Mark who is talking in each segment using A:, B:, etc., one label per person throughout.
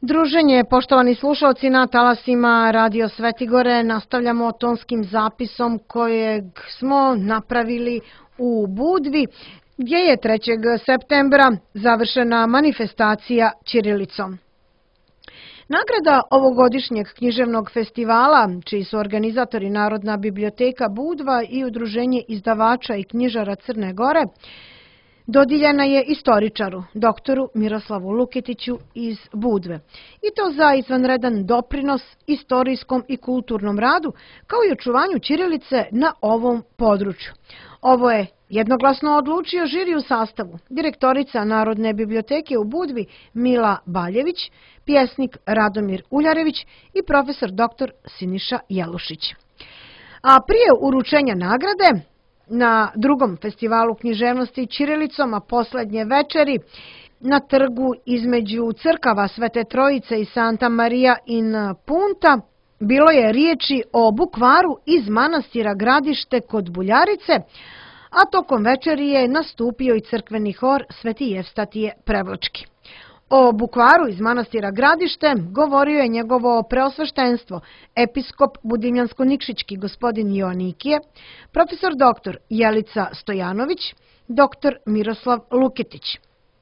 A: Druženje, poštovani slušalci, na talasima Radio Svetigore nastavljamo tonskim zapisom kojeg smo napravili u Budvi, gdje je 3. septembra završena manifestacija ćirilicom. Nagrada ovogodišnjeg književnog festivala, čiji su organizatori Narodna biblioteka Budva i Udruženje izdavača i knjižara Crne Gore, dodijeljena je istoričaru, doktoru Miroslavu Luketiću iz Budve. I to za izvanredan doprinos istorijskom i kulturnom radu, kao i očuvanju ćirilice na ovom području. Ovo je jednoglasno odlučio žiri u sastavu direktorica Narodne biblioteke u Budvi Mila Baljević, pjesnik Radomir Uljarević i profesor dr. Siniša Jelušić. A prije uručenja nagrade, na drugom festivalu književnosti ćirilicom, a poslednje večeri, na trgu između crkava Svete Trojice i Santa Maria in Punta, bilo je riječi o bukvaru iz manastira Gradište kod Buljarice, a tokom večeri je nastupio i crkveni hor Sveti Jevstatije Prevlački. O bukvaru iz manastira Gradište govorio je njegovo preosveštenstvo, episkop Budimljansko-Nikšićki gospodin Joanikije, profesor dr. Jelica Stojanović, dr. Miroslav Luketić.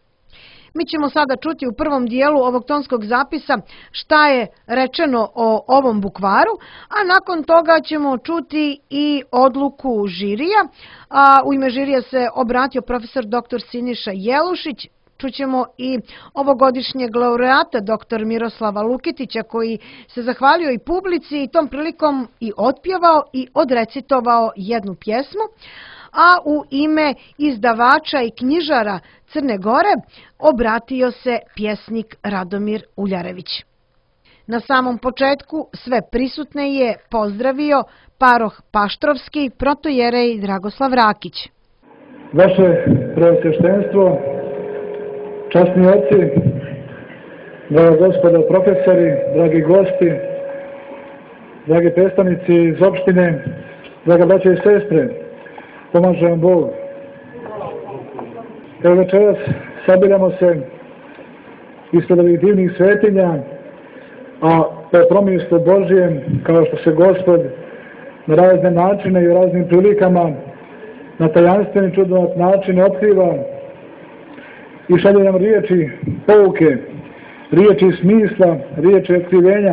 A: Mi ćemo sada čuti u prvom dijelu ovog tonskog zapisa šta je rečeno o ovom bukvaru, a nakon toga ćemo čuti i odluku žirija. A u ime žirija se obratio profesor dr. Siniša Jelušić. Čućemo i ovogodišnjeg laureata dr. Miroslava Luketića, koji se zahvalio i publici i tom prilikom i otpjevao i odrecitovao jednu pjesmu, a u ime izdavača i knjižara Crne Gore obratio se pjesnik Radomir Uljarević. Na samom početku sve prisutne je pozdravio paroh Paštrovski protojerej Dragoslav Rakić.
B: Vaše preosveštenstvo, časni oci, draga gospodo profesori, dragi gosti, dragi predstavnici iz opštine, draga braća i sestre, pomaže vam Bog. Evo večeras sabiramo se ispred ovih divnih svetinja, a po promislu Božijem, kao što se Gospod na razne načine i u raznim prilikama, na tajanstveni čudovat način otkriva i šalje nam riječi pouke, riječi smisla, riječi otkrivenja.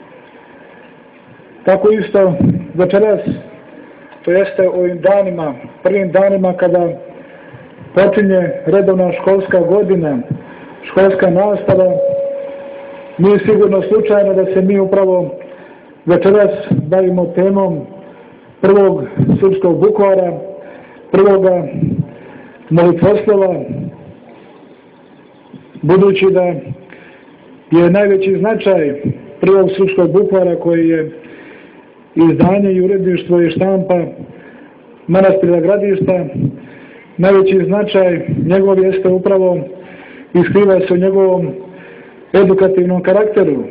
B: Tako isto večeras, to jeste ovim danima, prvim danima kada počinje redovna školska godina, školska nastava, nije sigurno slučajno da se mi upravo večeras bavimo temom prvog srpskog bukvara, prvoga molitvoslova, budući da je najveći značaj prvog srpskog bukvara, koji je izdanje i uredništvo i štampa manastira Gradišta, najveći značaj njegov jeste upravo i skriva se u njegovom edukativnom karakteru.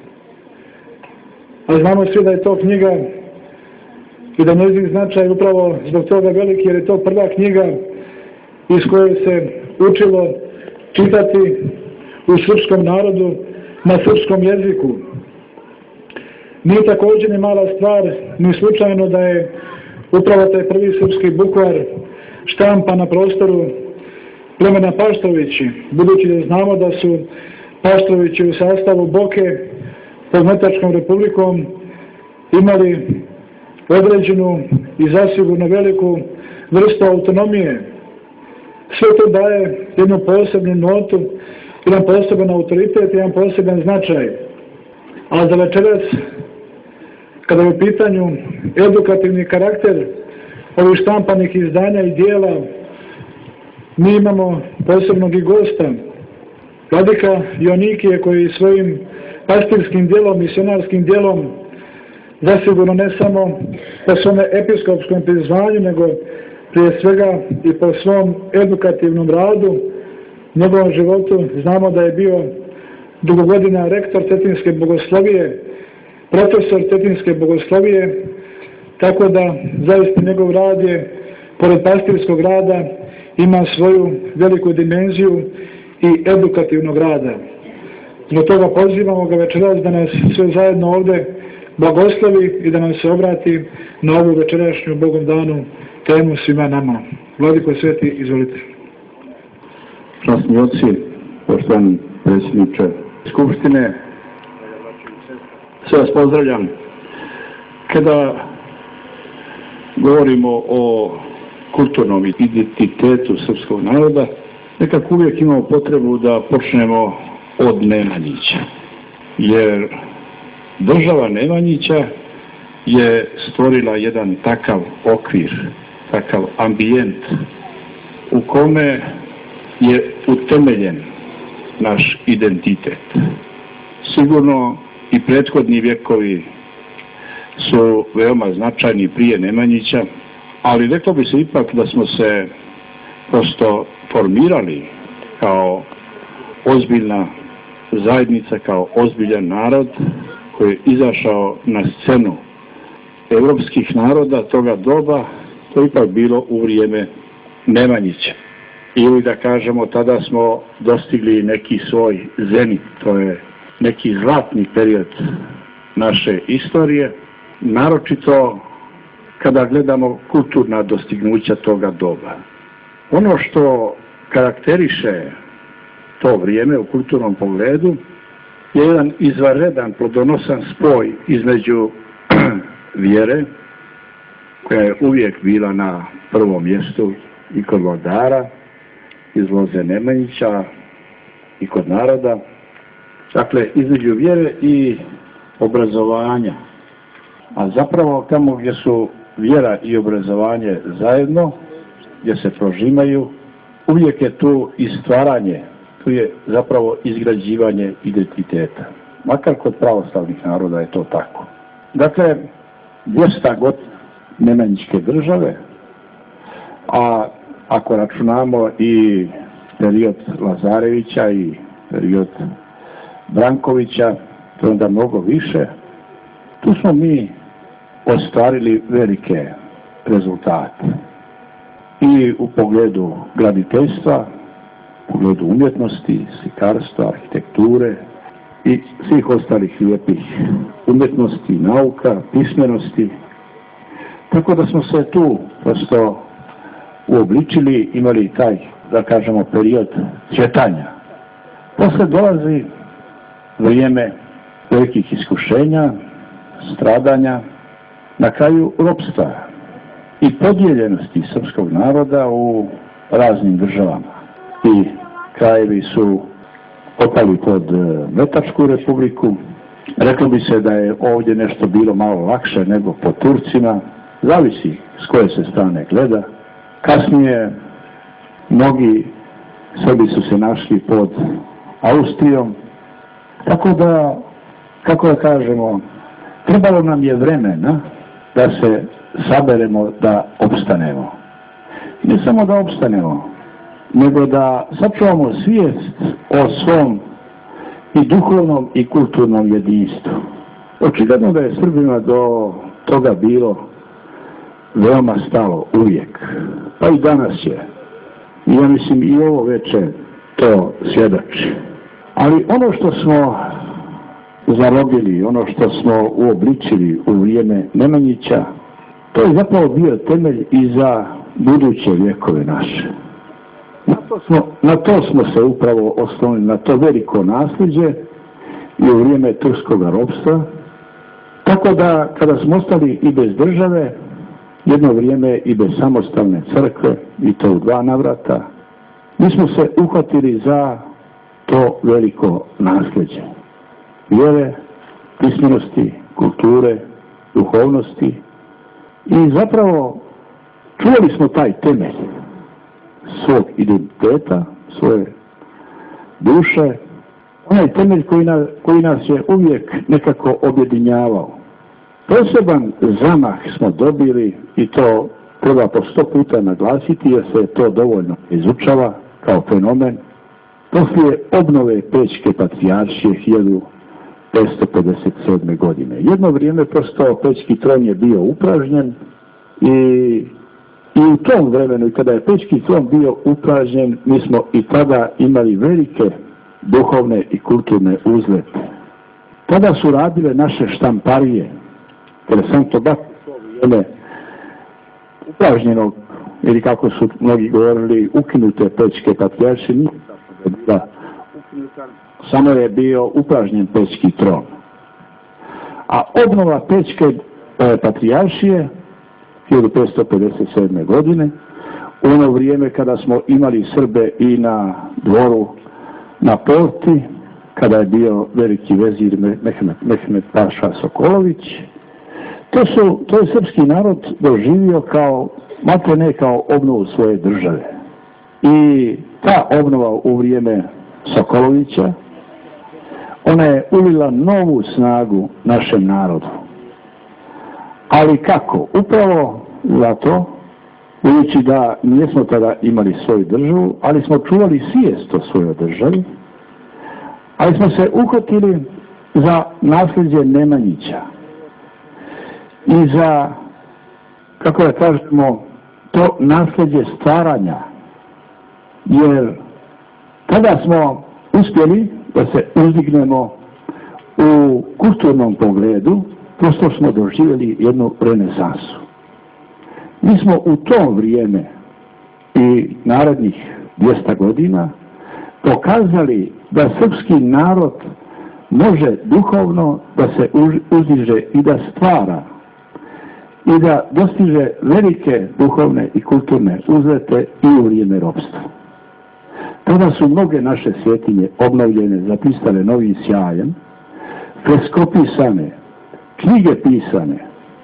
B: A znamo svi da je to knjiga i da njezin značaj upravo zbog toga veliki, jer je to prva knjiga iz koje se učilo čitati u srpskom narodu na srpskom jeziku. Nije također ni mala stvar, ni slučajno da je upravo taj prvi srpski bukvar štampa na prostoru plemena Paštrovići, budući da znamo da su Paštrovići u sastavu Boke pod Metačkom republikom imali određenu i zasigurno veliku vrstu autonomije. Sve to daje jednu posebnu notu, jedan poseban autoritet, jedan poseban značaj. A za večeras, kada je u pitanju edukativni karakter ovih štampanih izdanja i dijela, mi imamo posebnog i gosta, vladika Joanikije, koji svojim pastirskim djelom, misionarskim djelom, zasigurno ne samo po svome episkopskom prizvanju, nego prije svega i po svom edukativnom radu, njegovom životu, znamo da je bio dugo godina rektor Cetinske bogoslovije, profesor Cetinske bogoslovije, tako da zaista njegov rad je, pored pastirskog rada, ima svoju veliku dimenziju i edukativnog rada. Zbog toga pozivamo ga večeras da nas sve zajedno ovdje blagoslovi i da nam se obrati na ovu večerašnju Bogom danu temu svima nama. Vladiko Sveti, izvolite.
C: Časni oci, poštovani predsjedniče Skupštine, sve vas pozdravljam. Kada govorimo o kulturnom identitetu srpskog naroda, nekako uvijek imamo potrebu da počnemo od Nemanjića. Jer država Nemanjića je stvorila jedan takav okvir, takav ambijent u kome je utemeljen naš identitet. Sigurno i prethodni vjekovi su veoma značajni prije Nemanjića, ali reklo bi se ipak da smo se prosto formirali kao ozbiljna zajednica, kao ozbiljan narod koji je izašao na scenu evropskih naroda toga doba. To je ipak bilo u vrijeme Nemanjića. Ili da kažemo, tada smo dostigli neki svoj zenit, to je neki zlatni period naše istorije, naročito kada gledamo kulturna dostignuća toga doba. Ono što karakteriše to vrijeme u kulturnom pogledu je jedan izvanredan plodonosan spoj između vjere, koja je uvijek bila na prvom mjestu i kod vladara, iz loze Nemanjića i kod naroda. Dakle, između vjere i obrazovanja. A zapravo tamo gdje su vjera i obrazovanje zajedno, gdje se prožimaju, uvijek je tu i stvaranje, tu je zapravo izgrađivanje identiteta. Makar kod pravoslavnih naroda je to tako. Dakle, 200 godina Nemanjićke države, a ako računamo i period Lazarevića i period Brankovića, to je onda mnogo više, tu smo mi ostvarili velike rezultate. I u pogledu graditeljstva, u pogledu umjetnosti, slikarstva, arhitekture i svih ostalih lijepih umjetnosti, nauka, pismenosti. Tako da smo se tu prosto uobličili, imali taj, da kažemo, period cvjetanja. Posle dolazi vrijeme velikih iskušenja, stradanja, na kraju ropstva i podijeljenosti srpskog naroda u raznim državama. I krajevi su opali pod Metačku republiku. Reklo bi se da je ovdje nešto bilo malo lakše nego pod Turcima. Zavisi s koje se strane gleda. Kasnije mnogi Srbi su se našli pod Austrijom. Tako da, kako da kažemo, trebalo nam je vremena da se saberemo, da opstanemo. Ne samo da opstanemo, nego da sačuvamo svijest o svom i duhovnom i kulturnom jedinstvu. Očigledno da je Srbima do toga bilo veoma stalo uvijek, pa i danas je. I ja mislim i ovo večer to svjedoči. Ali ono što smo zarobili, ono što smo uobličili u vrijeme Nemanjića, to je zapravo bio temelj i za buduće vjekove naše. Na to smo se upravo oslonili, na to veliko nasljeđe i u vrijeme turskog ropstva. Tako da, kada smo ostali i bez države, jedno vrijeme i bez samostalne crkve, i to u 2 navrata, mi smo se uhvatili za to veliko nasljeđe vjere, pismenosti, kulture, duhovnosti i zapravo čuvali smo taj temelj svog identiteta, svoje duše, onaj temelj koji nas je uvijek nekako objedinjavao. Poseban zamah smo dobili i to treba po 100 puta naglasiti jer se to dovoljno izučava kao fenomen. Poslije obnove Pećke patrijaršije 1557. godine. Jedno vrijeme prosto Pećki tron je bio upražnjen i u tom vremenu, kada je Pećki tron bio upražnjen, mi smo i tada imali velike duhovne i kulturne uzlete. Tada su radile naše štamparije, interesantno baš u to vrijeme upražnjenog, ili kako su mnogi govorili, ukinute Pećke patrijaršije, nije tako da je bila ukinuta, samo je bio upražnjen Pećki tron. A obnova Pećke patrijaršije 1557. godine, u ono vrijeme kada smo imali Srbe i na dvoru na Porti, kada je bio veliki vezir Mehmed Paša Sokolović, to je srpski narod doživio kao, maltene kao obnovu svoje države. I ta obnova u vrijeme Sokolovića, ona je ulila novu snagu našem narodu. Ali kako? Upravo zato, budući da nismo tada imali svoju državu, ali smo čuvali svijest o svojoj državi, ali smo se uhvatili za nasljeđe Nemanjića i za, kako da kažemo, to nasljeđe stvaranja, jer tada smo uspjeli da se uzdignemo u kulturnom pogledu, prosto smo doživjeli jednu renesansu. Mi smo u to vrijeme i narednih 200 godina pokazali da srpski narod može duhovno da se uzdiže i da stvara i da dostiže velike duhovne i kulturne uzlete i u vrijeme ropstva. Tada su mnoge naše svjetinje obnovljene, zapisane novim sjajem, freskopisane, knjige pisane.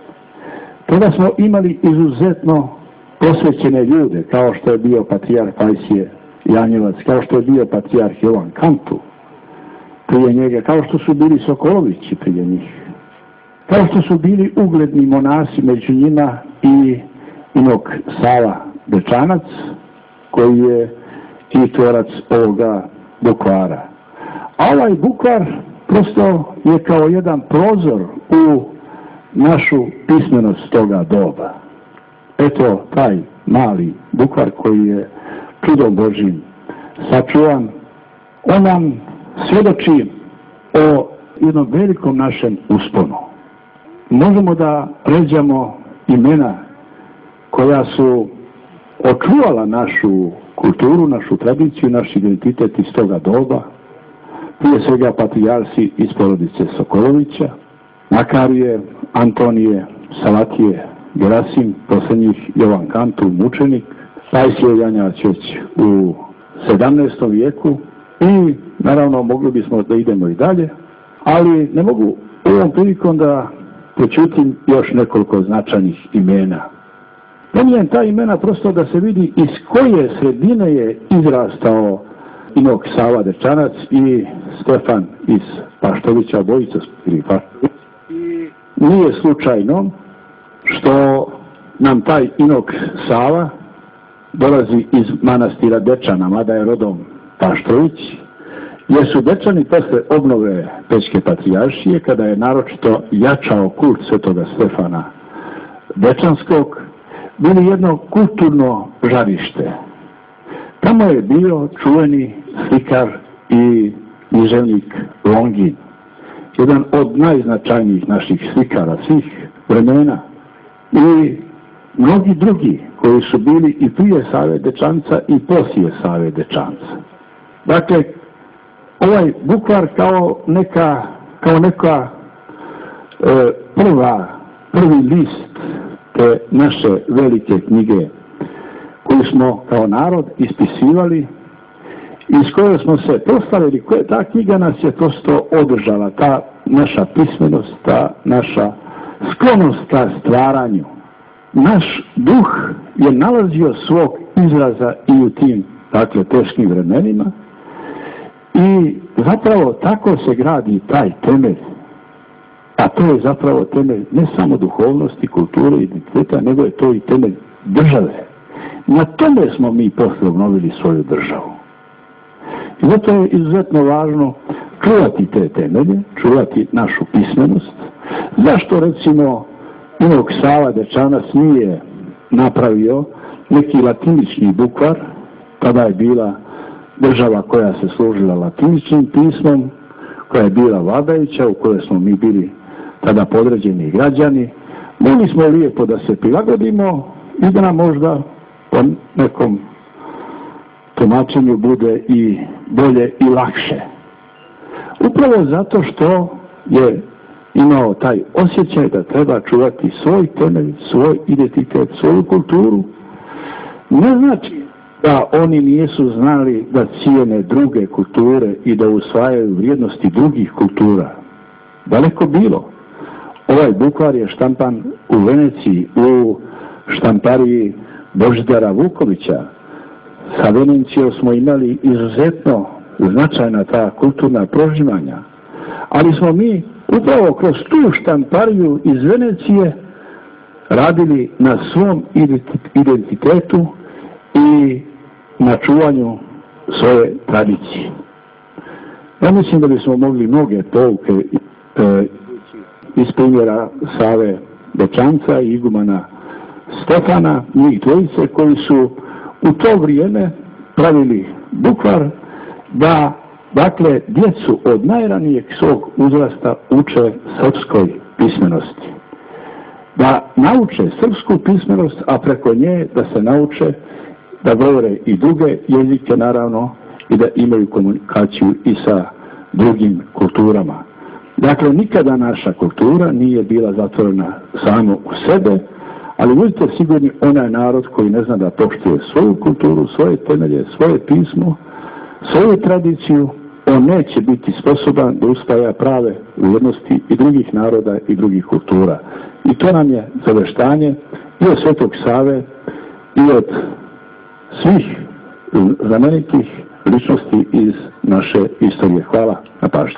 C: Tada smo imali izuzetno posvećene ljude, kao što je bio patrijarh Pajsije Janjevac, kao što je bio patrijarh Jovan Kantu prije njega, kao što su bili Sokolovići prije njih, kao što su bili ugledni monasi među njima i inok Sava Dečanac, koji je i tvorac ovoga bukvara. A ovaj bukvar prosto je kao jedan prozor u našu pismenost toga doba. Eto, taj mali bukvar koji je čudom Božjim sačuvan, on nam svjedoči o jednom velikom našem usponu. Možemo da ređamo imena koja su očuvala našu kulturu, našu tradiciju, naš identitet iz toga doba, prije svega patrijarsi iz porodice Sokolovića, Makarije, Antonije, Salatije, Gerasim, posljednjih Jovan Kantu, mučenik, Pajsije Janjać u 17. vijeku i naravno mogli bismo da idemo i dalje, ali ne mogu ovom prilikom da počutim još nekoliko značajnih imena. Pominjem ta imena prosto da se vidi iz koje sredine je izrastao inok Sava Dečanac i Stefan iz Paštovića, obojica ili Paštović. I nije slučajno što nam taj inok Sava dolazi iz manastira Dečana, mada je rodom Paštović, jer su Dečani posle obnove Pećke patrijaršije, kada je naročito jačao kult svetoga Stefana Dečanskog, bili jedno kulturno žarište. Tamo je bio čuveni slikar i književnik Longin, jedan od najznačajnijih naših slikara svih vremena, i mnogi drugi koji su bili i prije Save Dečanca i poslije Save Dečanca. Dakle, ovaj bukvar kao neka prvi list te naše velike knjige koju smo kao narod ispisivali, iz koje smo se proslavili, ta knjiga nas je prosto održala, ta naša pismenost, ta naša sklonost ka stvaranju. Naš duh je nalazio svog izraza i u tim, dakle, teškim vremenima i zapravo tako se gradi taj temelj. A to je zapravo temelj ne samo duhovnosti, kulture i identiteta, nego je to i temelj države. Na tome smo mi posle obnovili svoju državu. I zato je izuzetno važno čuvati te temelje, čuvati našu pismenost. Zašto recimo inok Sava Dečanac nije napravio neki latinični bukvar, tada je bila država koja se služila latiničnim pismom, koja je bila vladajuća, u kojoj smo mi bili tada podređeni građani, mogli smo lijepo da se prilagodimo i da nam možda po nekom tumačenju bude i bolje i lakše. Upravo zato što je imao taj osjećaj da treba čuvati svoj temelj, svoj identitet, svoju kulturu. Ne znači da oni nisu znali da cijene druge kulture i da usvajaju vrijednosti drugih kultura. Daleko bilo. Ovaj bukvar je štampan u Veneciji, u štampariji Božidara Vukovića. Sa Venecijom smo imali izuzetno značajna ta kulturna prožimanja. Ali smo mi upravo kroz tu štampariju iz Venecije radili na svom identitetu i na čuvanju svoje tradicije. Ja mislim da bismo mogli mnoge pouke iz primjera Save Dečanca i igumana Stefana, njih dvojice koji su u to vrijeme pravili bukvar da, dakle, djecu od najranijeg svog uzrasta uče srpskoj pismenosti. Da nauče srpsku pismenost, a preko nje da se nauče da govore i druge jezike, naravno, i da imaju komunikaciju i sa drugim kulturama. Dakle, nikada naša kultura nije bila zatvorena samo u sebe, ali budite sigurni, onaj narod koji ne zna da poštuje svoju kulturu, svoje temelje, svoje pismo, svoju tradiciju, on neće biti sposoban da usvaja prave vrijednosti i drugih naroda i drugih kultura. I to nam je zaveštanje i od Svetog Save i od svih znamenitih ličnosti iz naše istorije. Hvala na pažnju.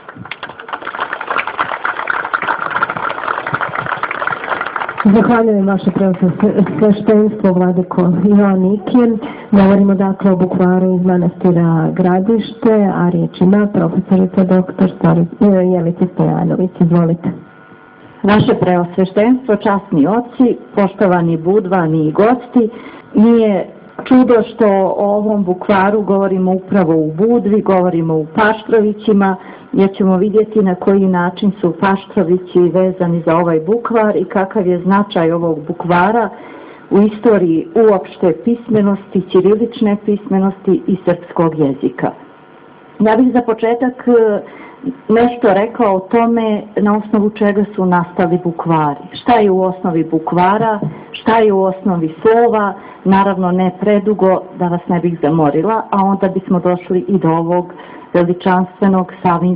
D: Zahvaljujem vaše preosveštenstvo, vladiko Jovan Ikin. Govorimo dakle o bukvaru iz manastira Gradište, a riječ ima profesorica doktor Jelica Stojanović. Izvolite.
E: Vaše preosveštenstvo, časni oci, poštovani budvani i gosti, nije čudo što o ovom bukvaru govorimo upravo u Budvi, govorimo u Paštrovićima, jer ćemo vidjeti na koji način su Paštrovići vezani za ovaj bukvar i kakav je značaj ovog bukvara u istoriji uopšte pismenosti, ćirilične pismenosti i srpskog jezika. Ja bih za početak nešto rekla o tome na osnovu čega su nastali bukvari. Šta je u osnovi bukvara, šta je u osnovi slova, naravno ne predugo da vas ne bih zamorila, a onda bismo došli i do ovog veličanstvenog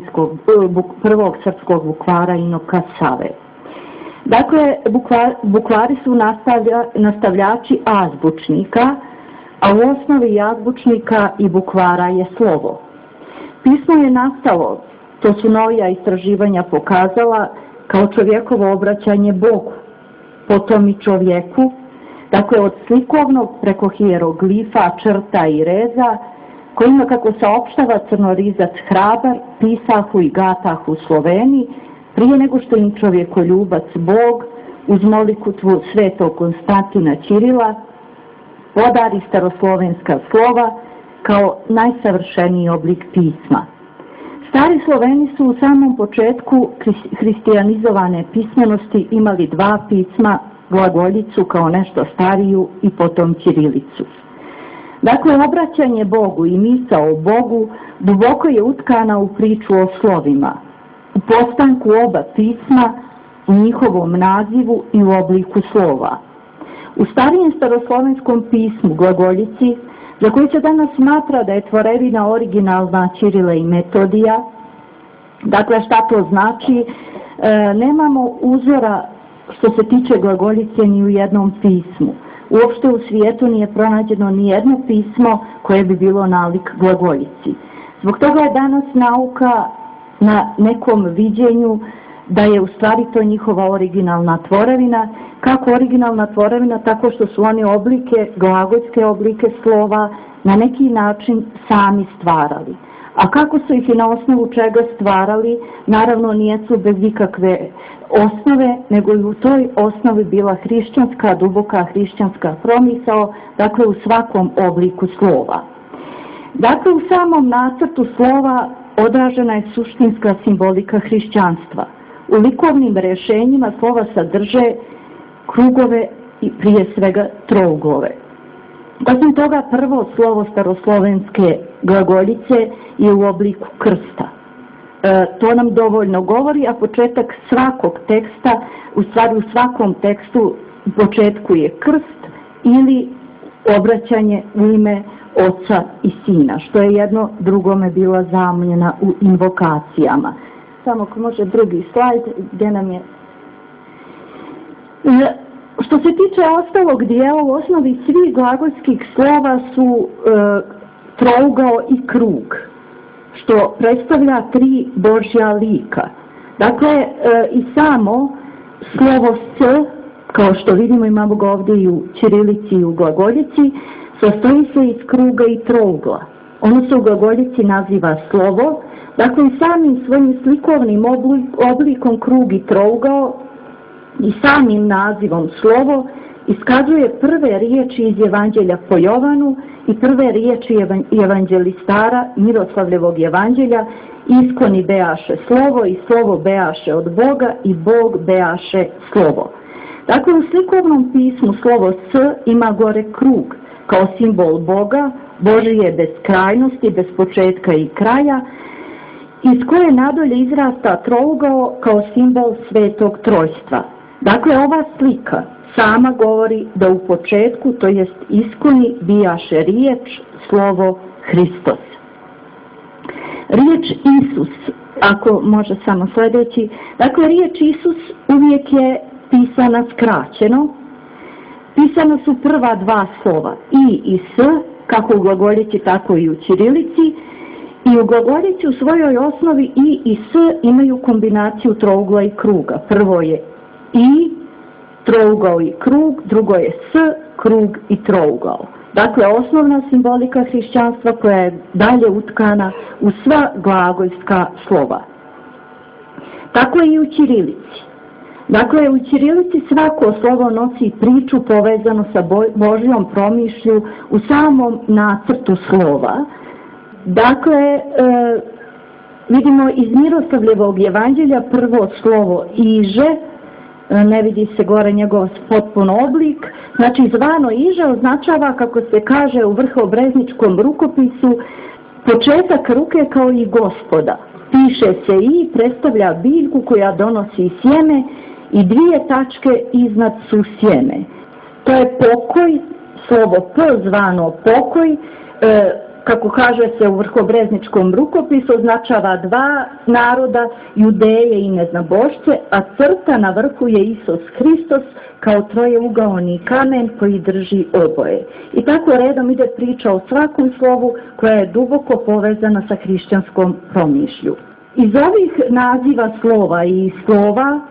E: prvog srpskog bukvara Inoka Save. Dakle, bukvari su nastavljači azbučnika, a u osnovi azbučnika i bukvara je slovo. Pismo je nastalo, to su novija istraživanja pokazala, kao čovjekovo obraćanje Bogu, potom i čovjeku, dakle od slikovnog preko hijeroglifa, črta i reza, kojima, kako saopštava crnorizac Hrabar, pisahu i gatahu Sloveni, prije nego što im čovjekoljubac Bog uz molikutvu svetog Konstantina Ćirila podari staroslovenska slova kao najsavršeniji oblik pisma. Stari Sloveni su u samom početku hristijanizovane pismenosti imali dva pisma, glagoljicu kao nešto stariju i potom ćirilicu. Dakle, obraćanje Bogu i misao o Bogu duboko je utkana u priču o slovima, u postanku oba pisma, u njihovom nazivu i u obliku slova. U starijem staroslovenskom pismu, glagoljici, za koji se danas smatra da je tvorevina originalna Ćirila i Metodija, dakle šta to znači, nemamo uzora što se tiče glagoljice ni u jednom pismu. Uopšte u svijetu nije pronađeno ni jedno pismo koje bi bilo nalik glagoljici. Zbog toga je danas nauka na nekom viđenju da je u stvari to njihova originalna tvorevina. Kako originalna tvorevina? Tako što su oni oblike, glagoljske oblike slova na neki način sami stvarali. A kako su ih i na osnovu čega stvarali, naravno nijesu bez ikakve osnove, nego i u toj osnovi bila hrišćanska, duboka hrišćanska promisao, dakle u svakom obliku slova. Dakle, u samom nacrtu slova odražena je suštinska simbolika hrišćanstva. U likovnim rješenjima slova sadrže krugove i prije svega trouglove. Osim toga, prvo slovo staroslovenske glagoljice je u obliku krsta. To nam dovoljno govori, a početak svakog teksta, u stvari u svakom tekstu u početku je krst ili obraćanje u ime Oca i Sina, što je jedno drugome bila zamjena u invokacijama. Samo ako može drugi slajd, gdje nam je... Što se tiče ostalog dijela, u osnovi svih glagoljskih slova su trougao i krug, što predstavlja tri Božja lika. Dakle, i samo slovo s, kao što vidimo, imamo ga ovdje i u ćirilici i u glagoljici, sastoji se iz kruga i trougla. Ono se u glagoljici naziva slovo, dakle i samim svojim slikovnim oblikom krug i trougao i samim nazivom slovo iskazuje prve riječi iz Evanđelja po Jovanu i prve riječi evanđelistara Miroslavljevog evanđelja: iskoni beaše slovo i slovo beaše od Boga i Bog beaše slovo. Dakle, u slikovnom pismu slovo s ima gore krug kao simbol Boga, Božije beskrajnosti, bez početka i kraja, iz koje nadalje izrasta trougao kao simbol Svetog Trojstva. Dakle, ova slika sama govori da u početku, to jest iskoni, bijaše riječ, slovo Hristos. Riječ Isus, ako može samo sljedeći, dakle riječ Isus uvijek je pisana skraćeno. Pisana su prva dva slova, i s, kako u glagoljici, tako i u ćirilici. I u glagoljici u svojoj osnovi i s imaju kombinaciju trougla i kruga. Prvo je i, trougao i krug, drugo je s, krug i trougao. Dakle, osnovna simbolika hrišćanstva koja je dalje utkana u sva glagoljska slova. Tako i u ćirilici. Dakle, u ćirilici svako slovo nosi priču povezanu sa Božjom promišlju u samom nacrtu slova. Dakle, vidimo iz Miroslavljevog evanđelja prvo slovo iže, ne vidi se gore njegov potpun oblik, znači zvano iže označava, kako se kaže u vrhobrezničkom rukopisu, početak ruke kao i Gospoda. Piše se i, predstavlja biljku koja donosi sjeme i dvije tačke iznad su sjeme. To je pokoj, slovo P zvano pokoj, kako kaže se u vrhobrezničkom rukopisu, označava dva naroda, Judeje i neznabošce, a crta na vrhu je Isus Hristos kao trojeugaoni kamen koji drži oboje. I tako redom ide priča o svakom slovu koja je duboko povezana sa hrišćanskom promišlju. Iz ovih naziva slova i slova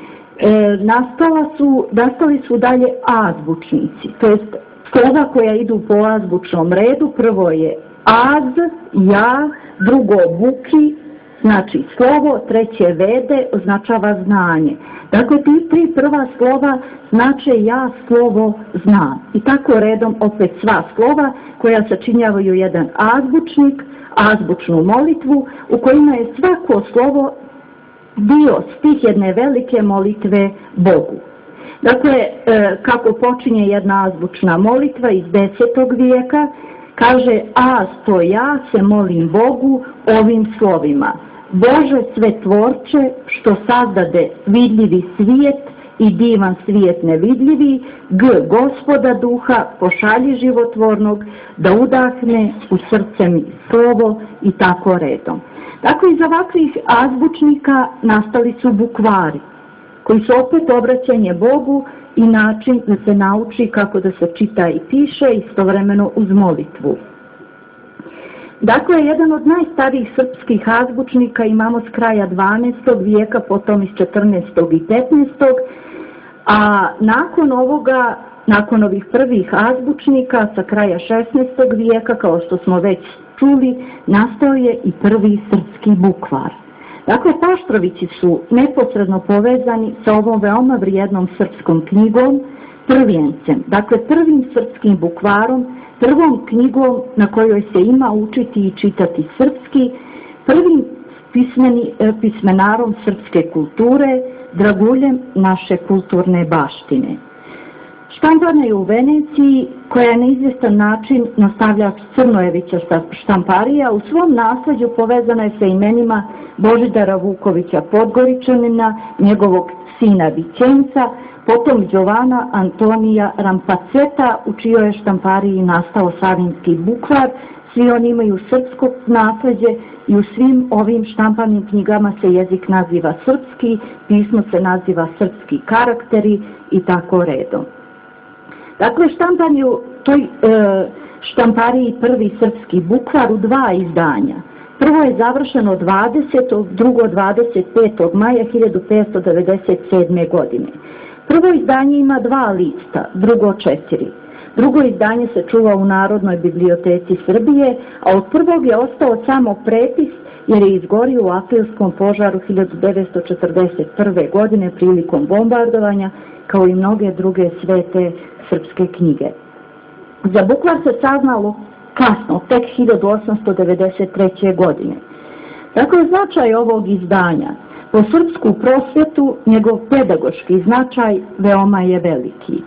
E: nastali su dalje azbučnici, to jest slova koja idu po azbučnom redu. Prvo je az, ja, drugo buki, znači slovo, treće vede, označava znanje. Dakle, tri prva slova znače ja slovo znam. I tako redom opet sva slova koja sačinjavaju jedan azbučnik, azbučnu molitvu u kojima je svako slovo dio stih jedne velike molitve Bogu. Dakle, kako počinje jedna azbučna molitva iz 10. vijeka, kaže: az to ja se molim Bogu ovim slovima: Bože svetvorče, što sazdade vidljivi svijet i divan svijet nevidljivi, Gospoda duha pošalji životvornog, da udahne u srce mi slovo, i tako redom. Dakle, iz ovakvih azbučnika nastali su bukvari, koji su opet obraćanje Bogu i način da se nauči kako da se čita i piše istovremeno uz molitvu. Dakle, jedan od najstarijih srpskih azbučnika imamo s kraja 12. vijeka, potom iz 14. i 15. A nakon ovih prvih azbučnika sa kraja 16. vijeka, kao što smo već čuli, nastao je i prvi srpski bukvar. Dakle, Paštrovići su neposredno povezani sa ovom veoma vrijednom srpskom knjigom Prvjencem, dakle prvim srpskim bukvarom, prvom knjigom na kojoj se ima učiti i čitati srpski, prvim pismenarom srpske kulture, draguljem naše kulturne baštine. Štampana je u Veneciji, koja je na izvjestan način nastavljač Crnojevića štamparija, u svom nasleđu povezana je sa imenima Božidara Vukovića Podgoričanina, njegovog sina Vićenca, potom Đovana Antonija Rampaceta, u čijoj je štampariji nastao Savinski bukvar. Svi oni imaju srpsko nasleđe i u svim ovim štampanim knjigama se jezik naziva srpski, pismo se naziva srpski karakteri i tako redom. Dakle, štampan je u toj štampariji prvi srpski bukvar u 2 izdanja. Prvo je završeno 20. drugo 25. maja 1597. godine. Prvo izdanje ima 2 lista, drugo 4. Drugo izdanje se čuva u Narodnoj biblioteci Srbije, a od prvog je ostao samo prepis jer je izgorio u aprilskom požaru 1941. godine prilikom bombardovanja, kao i mnoge druge svete srpske knjige. Za bukvar se saznalo kasno, tek 1893. godine. Dakle, značaj ovog izdanja po srpsku prosvjetu, njegov pedagoški značaj veoma je veliki.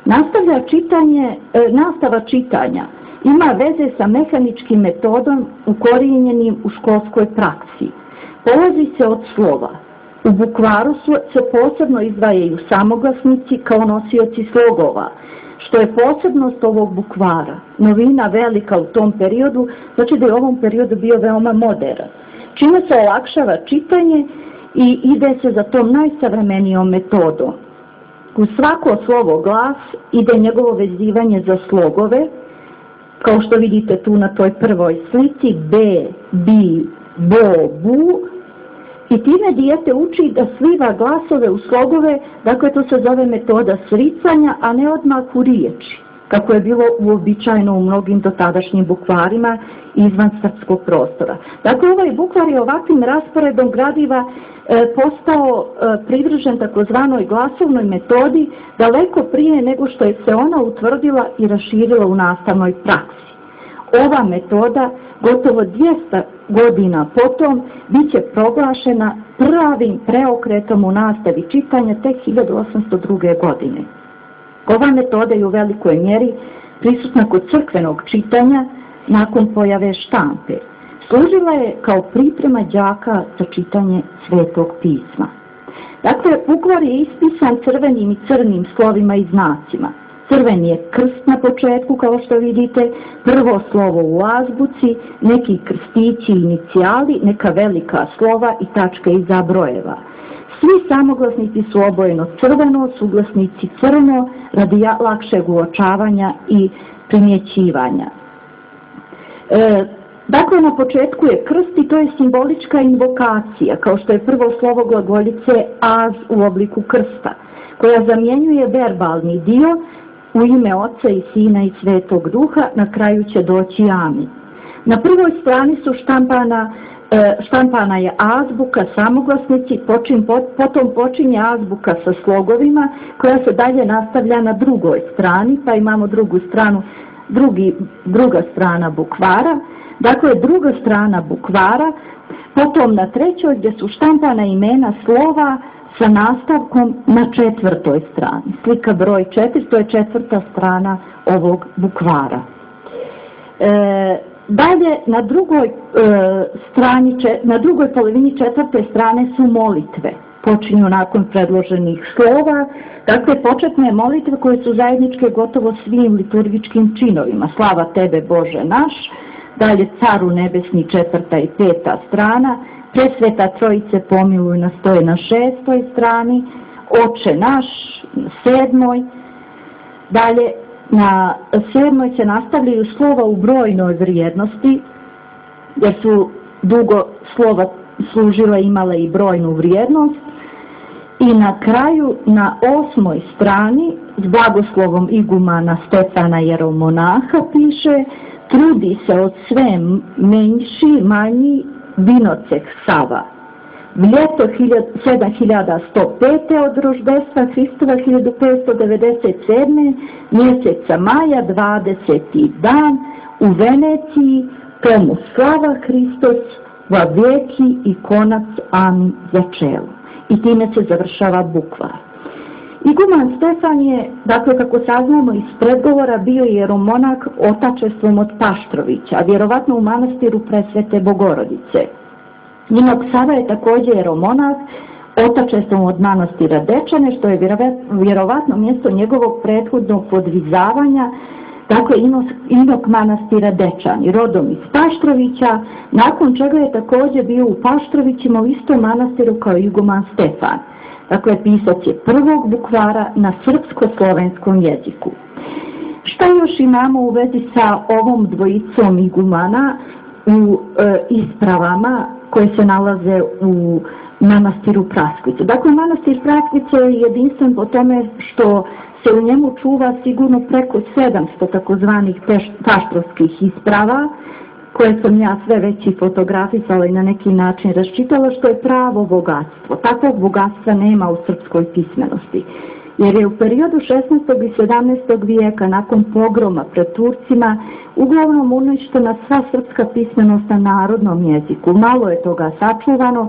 E: Nastava čitanja ima veze sa mehaničkim metodom ukorijenjenim u školskoj praksi. Polazi se od slova. U bukvaru se posebno izdvajaju samoglasnici kao nosioci slogova, što je posebnost ovog bukvara. Novina velika u tom periodu, znači da je u ovom periodu bio veoma moderan. Čime se olakšava čitanje i ide se za tom najsavremenijom metodom. U svako slovo glas ide njegovo vezivanje za slogove, kao što vidite tu na toj prvoj slici, B, bi, bo, bu, i time dijete uči da sliva glasove u slogove, dakle to se zove metoda sricanja, a ne odmah u riječi, kako je bilo uobičajeno u mnogim dotadašnjim bukvarima izvan srpskog prostora. Dakle, ovaj bukvar je ovakvim rasporedom gradiva postao privržen takozvanoj glasovnoj metodi daleko prije nego što je se ona utvrdila i raširila u nastavnoj praksi. Ova metoda gotovo 200 godina potom bit će proglašena pravim preokretom u nastavi čitanja tek 1802. godine. Ova metoda je u velikoj mjeri prisutna kod crkvenog čitanja nakon pojave štampe. Služila je kao priprema đaka za čitanje Svetog pisma. Dakle, bukvar je ispisan crvenim i crnim slovima i znacima. Crven je krst na početku, kao što vidite, prvo slovo u azbuci, neki krstići, inicijali, neka velika slova i tačka iza brojeva. Svi samoglasnici su obojeno crveno, suglasnici crno, radi lakšeg uočavanja i primjećivanja. Dakle, na početku je krst i to je simbolička invokacija, kao što je prvo slovo glagoljice az u obliku krsta, koja zamjenjuje verbalni dio u ime Oca i Sina i Svetog Duha, na kraju će doći amin. Na prvoj strani su štampana je azbuka, samoglasnici, potom počinje azbuka sa slogovima, koja se dalje nastavlja na drugoj strani, pa imamo druga strana bukvara. Dakle, druga strana bukvara, potom na trećoj gdje su štampana imena slova sa nastavkom na 4. strani. Slika broj 4, to je 4. strana ovog bukvara. Dalje, na drugoj polovini 4. strane su molitve. Počinju nakon predloženih slova. Dakle, početne molitve koje su zajedničke gotovo svim liturgičkim činovima. Slava tebe, Bože naš. Dalje, Caru nebesni 4. i 5. strana. Presveta Trojice pomiluj nas, to je na 6. strani. Oče naš, 7. Dalje, na 7. se nastavljaju slova u brojnoj vrijednosti, jer su dugo slova služila, imala i brojnu vrijednost. I na kraju, na 8. strani, s blagoslovom igumana Stefana Jeromonaha piše: trudi se od sve menjši, manji vinoceh Sava. ljeto 7105. od roždestva Hristova 1597. mjeseca maja 20. dan u Veneciji tomu slava Hristos va vijeki i konac amin začelo. I time se završava bukvar. Iguman Stefan je, dakle kako saznamo iz predgovora, bio jeromonak otačestvom od Paštrovića, a vjerovatno u manastiru Presvete Bogorodice. Inok Sava je također jeromonak otačestvom od manastira Dečane, što je vjerovatno mjesto njegovog prethodnog podvizavanja, dakle Inok manastira Dečani, rodom iz Paštrovića, nakon čega je također bio u Paštrovićima u istom manastiru kao Iguman Stefan. Dakle, pisac je prvog bukvara na srpsko-slovenskom jeziku. Šta još imamo u vezi sa ovom dvojicom igumana u ispravama koje se nalaze u manastiru Praskvice? Dakle, manastir Praskvice je jedinstven po tome što se u njemu čuva sigurno preko 700 takozvanih paštrovskih isprava, koje sam ja sve već i fotografisala i na neki način raščitala, što je pravo bogatstvo. Takvog bogatstva nema u srpskoj pismenosti. Jer je u periodu 16. i 17. vijeka, nakon pogroma pred Turcima, uglavnom uništena sva srpska pismenost na narodnom jeziku. Malo je toga sačuvano.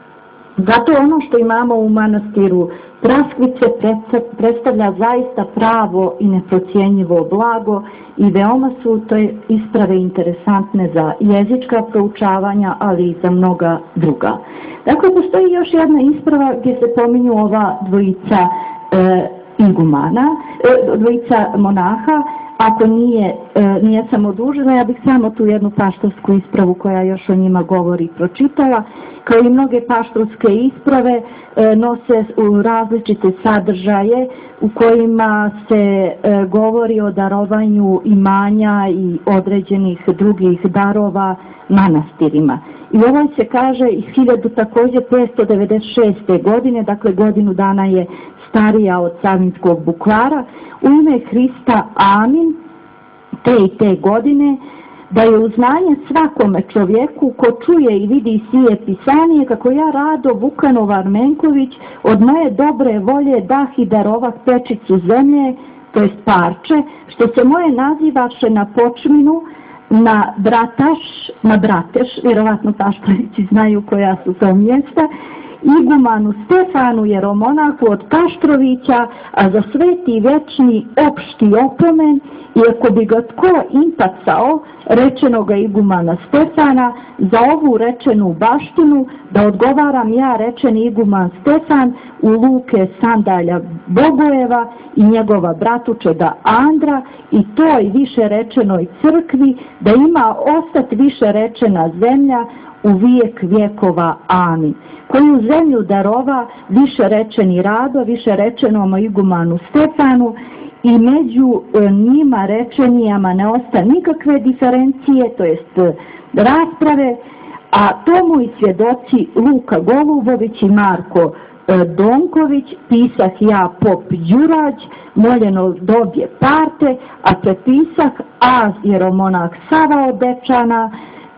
E: Zato ono što imamo u manastiru Praskvice predstavlja zaista pravo i neprocjenjivo blago i veoma su te isprave interesantne za jezička proučavanja, ali i za mnoga druga. Dakle, postoji još jedna isprava gdje se pominju ova dvojica igumana, dvojica monaha. Ako nije samo odužena, ja bih samo tu jednu paštorsku ispravu koja još o njima govori pročitala. Kao i mnoge paštorske isprave nose različite sadržaje u kojima se govori o darovanju imanja i određenih drugih darova manastirima. I ovaj se kaže iz 1596. godine, dakle godinu dana je starija od Savinskog bukvara, u ime Hrista amin, te i te godine, da je uznanje svakome čovjeku ko čuje i vidi sije pisanije, kako ja Rado Vukanov Armenković od moje dobre volje dah i darovat pečicu zemlje, to jest parče, što se moje nazivaše na počminu, na Brateš, vjerovatno Paštrovići znaju koja su to mjesta, igumanu Stefanu jeromonahu od Paštrovića, a za sveti večni opšti opomen, i ako bi ga tko impacao rečenoga igumana Stefana za ovu rečenu baštinu, da odgovaram ja rečeni iguman Stefan u luke Sandalja Bogojeva i njegova bratučeda Andra i toj više rečenoj crkvi, da ima ostat više rečena zemlja u vijek vjekova amin. Koju zemlju darova više rečeni Rado, više rečenom igumanu Stefanu, i među njima rečenijama ne osta nikakve diferencije, to jest rasprave, a tomu i svjedoci Luka Golubović i Marko Donković, pisah ja pop Đurađ, moljeno dobje parte, a prepisah Az jeromonak Sava od Dečana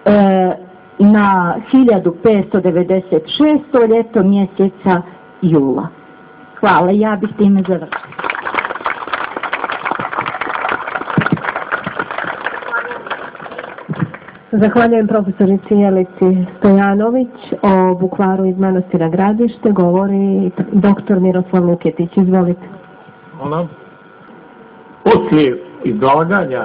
E: na 1596. ljeto mjeseca jula. Hvala, ja bih time završila.
D: Zahvaljujem profesorici Jelici Stojanović. O bukvaru iz manastira Gradište govori doktor Miroslav Luketić. Izvolite.
F: Hvala. Poslije izlaganja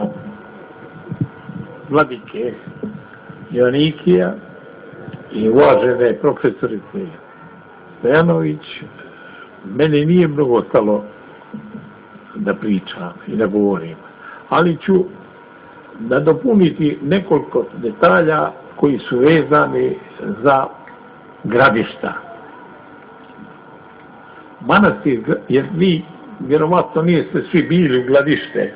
F: vladike Joanikija i uvažene profesorice Stojanović, meni nije mnogo ostalo da pričam i da govorim, ali ću da dopuniti nekoliko detalja koji su vezani za Gradišta. Manastir, jer vi vjerovatno niste svi bili u Gradište,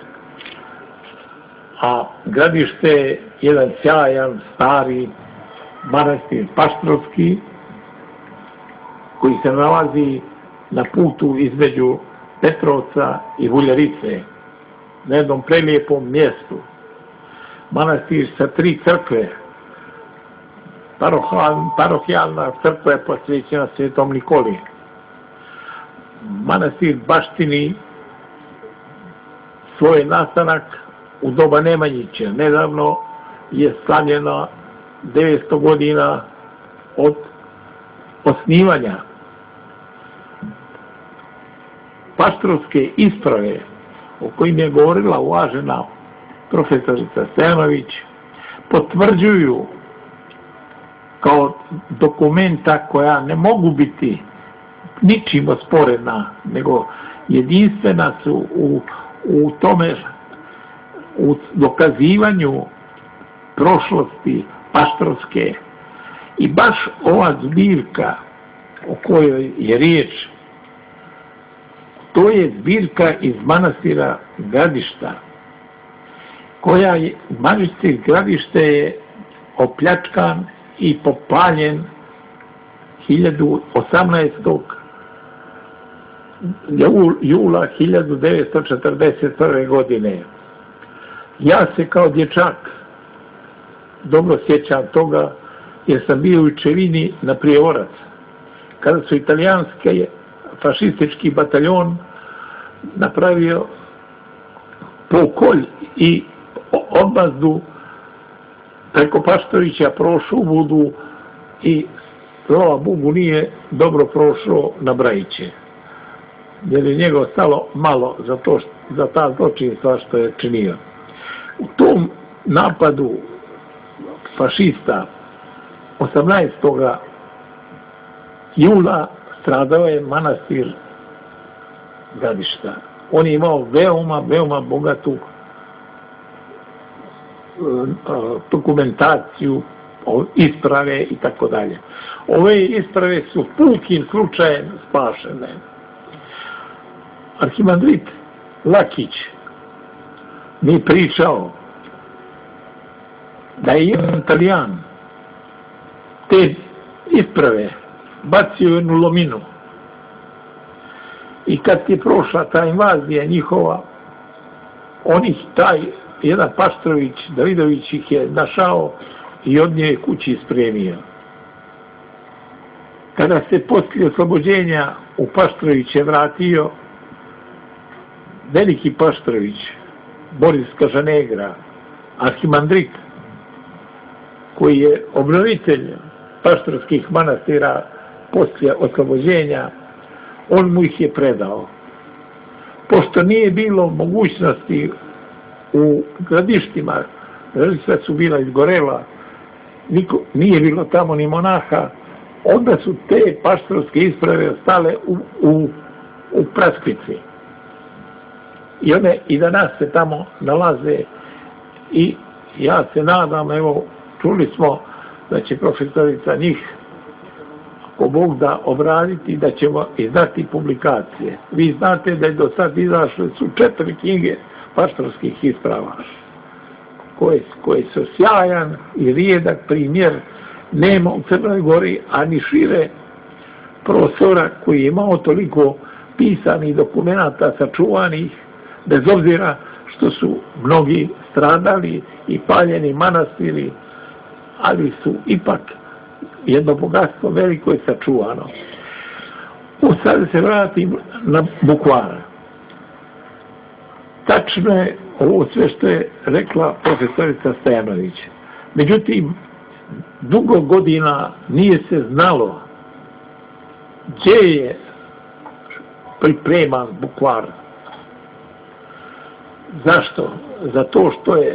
F: a Gradište je jedan sjajan, stari manastir paštrovski koji se nalazi na putu između Petrovca i Vuljarice, na jednom prelijepom mjestu. Manastir sa 3 crkve, parohijalna crkva je posvećena Svetom Nikoli. Manastir baštini svoj nastanak u doba Nemanjića. Nedavno je slavljeno 900 godina od osnivanja. Paštorske isprave o kojim je govorila uvažena profesorica Stojanović potvrđuju kao dokumenta koja ne mogu biti ničim osporena, nego jedinstvena su u tome, u dokazivanju prošlosti paštorske. I baš ova zbirka o kojoj je riječ, to je zbirka iz manastira Gradišta, manastir Gradište je opljačkan i popaljen 18. jula 1941. godine. Ja se kao dječak dobro sjećam toga, jer sam bio u Čevini na Prijevorac, kada su italijanski fašistički bataljon napravio pokolj i odmazdu preko Paštorića, prošao u Budu i slava Bogu nije dobro prošao na Brajiće, jer je njega ostalo malo za ta zločinstva što je činio. U tom napadu fašista 18. jula stradao je manastir Gradišta. On je imao veoma bogatu dokumentaciju, isprave i tako dalje. Ove isprave su pukim slučajem spašene. Arhimandrit Lakić mi pričao da je jedan Italijan te isprave bacio jednu lominu i kad je prošla ta invazija njihova, taj jedan Paštrović, Davidović ih je našao i od nje kući spremio. Kada se poslije oslobođenja u Paštroviće vratio veliki Paštrović, Boris Kažanegra, arhimandrit, koji je obnovitelj paštorskih manastira poslije oslobođenja, on mu ih je predao. Pošto nije bilo mogućnosti u Gradištima, Gradišta su bila izgorela, nije bilo tamo ni monaha, onda su te paštorske isprave ostale u Praskvici. I one i danas se tamo nalaze i ja se nadam, evo, čuli smo da će profesorica njih, ako Bog da, obraditi, da ćemo izdati publikacije. Vi znate da je do sad izašle su 4 knjige paštorskih isprava, koje su sjajan i rijedak primjer, nema u Crnoj Gori, a ni šire prostora koji je imao toliko pisanih dokumenata sačuvanih, bez obzira što su mnogi stradali i paljeni manastiri, ali su ipak jedno bogatstvo veliko je sačuvano. Sad se vratim na Bukvar. Tačno je ovo sve što je rekla profesorica Stojanović. Međutim, dugo godina nije se znalo gdje je pripreman Bukvar. Zašto? Zato što je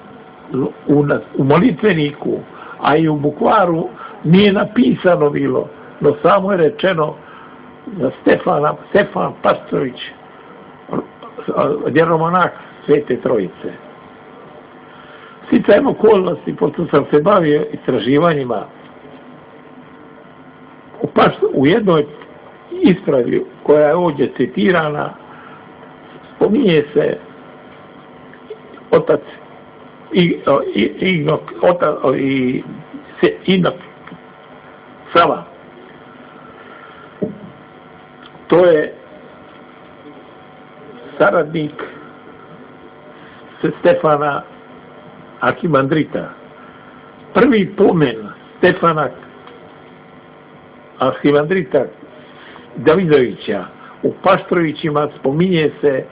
F: u molitveniku, a i u Bukvaru nije napisano bilo, no samo je rečeno da Stefan Paštrović, vjeromonak Svete Trojice. Sticajem okolnosti, pošto sam se bavio istraživanjima, u jednoj ispravi koja je ovdje citirana, spominje se otac Inok Sava. To je saradnik Stefana arhimandrita. Prvi pomen Stefana arhimandrita Davidovića u Paštrovićima spominje se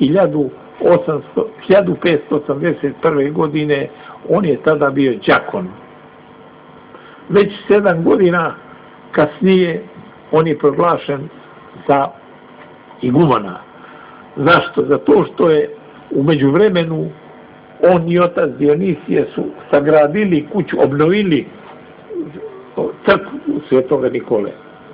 F: 1581. godine, on je tada bio đakon. Već 7 godina kasnije on je proglašen za igumana. Zašto? Zato što je u međuvremenu on i otac Dionisije su sagradili kuću, obnovili crkvu Svetoga Nikole.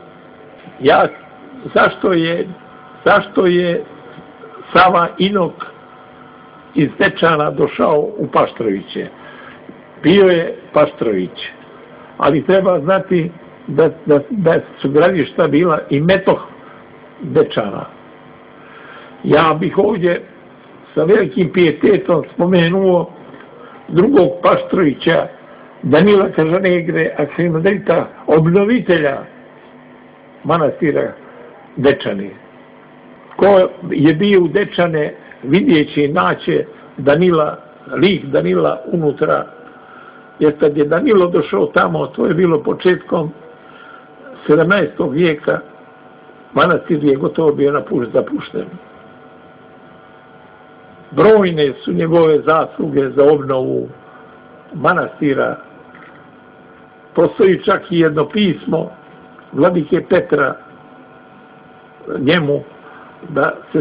F: Zašto je Sava Inok iz Dečana došao u Paštroviće? Bio je Paštrović, ali treba znati da su gradišta bila i metoh Dečana. Ja bih ovdje sa velikim pijetetom spomenuo drugog Paštrovića, Danila Kažanegre, arhimandrita, obnovitelja manastira Dečani. Ko je bio u Dečane, vidjeći naće lik Danila unutra, jer kad je Danilo došao tamo, to je bilo početkom 17. vijeka, manastir je gotovo bio zapušten. Brojne su njegove zasluge za obnovu manastira. Postoji čak i jedno pismo vladike Petra njemu da se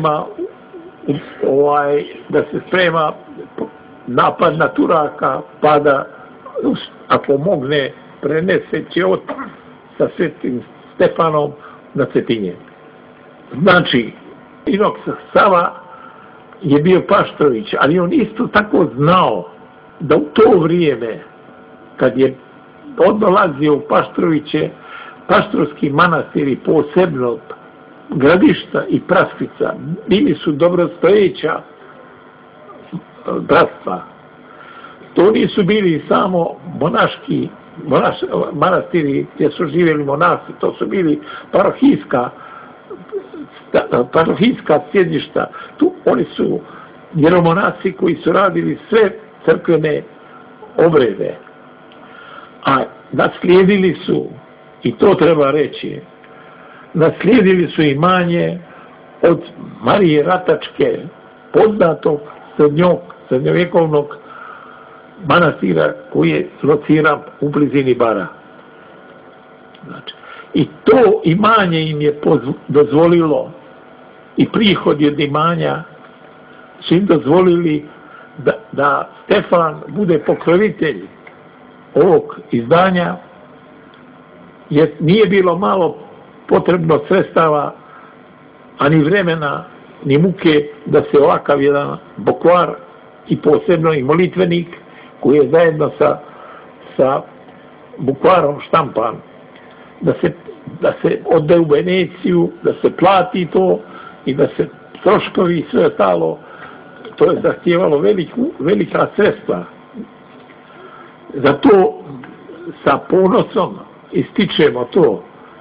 F: sprema napad na Turaka, pa da ako mogne prenese ćeot sa Svetim Stefanom na Cetinje. Znači, Inok Sava je bio Paštrović, ali on isto tako znao da u to vrijeme, kad je odlazio u Paštroviće, paštrovski manastiri, posebno Gradišta i Praskvica, bili su dobrostojeća bratstva. To nisu bili samo manastiri gdje su živjeli monasi, to su bili parohijska sjedišta. Tu oni su vjeromonasi koji su radili sve crkvene obrede. A naslijedili su, i to treba reći, naslijedili su imanje od Marije Ratačke, poznatog srednjovjekovnog manastira koji je lociran u blizini Bara. Znači, i to imanje im je dozvolilo, i prihodi od imanja su im dozvolili da Stefan bude pokrovitelj ovog izdanja, jer nije bilo malo potrebno sredstava, ani vremena, ni muke da se ovakav jedan bukvar i posebno i molitvenik koji je zajedno sa bukvarom štampan, da se ode u Veneciju, da se plati to i da se troškovi i sve ostalo, to je zahtijevalo velika sredstva. Zato sa ponosom ističemo to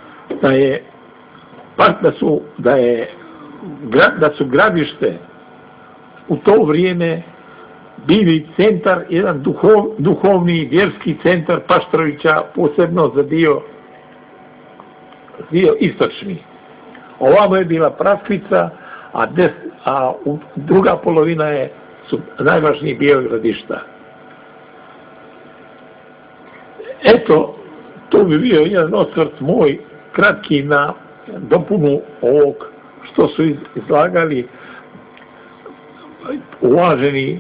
F: da su Gradište u to vrijeme bili centar, jedan duhovni vjerski centar Paštrovića, posebno za dio istočni. Ovamo je bila Praskvica, a druga polovina su najvažniji bio Gradišta. Eto, to bi bio jedan osvrt moj kratki na dopunu ovog što su izlagali uvaženi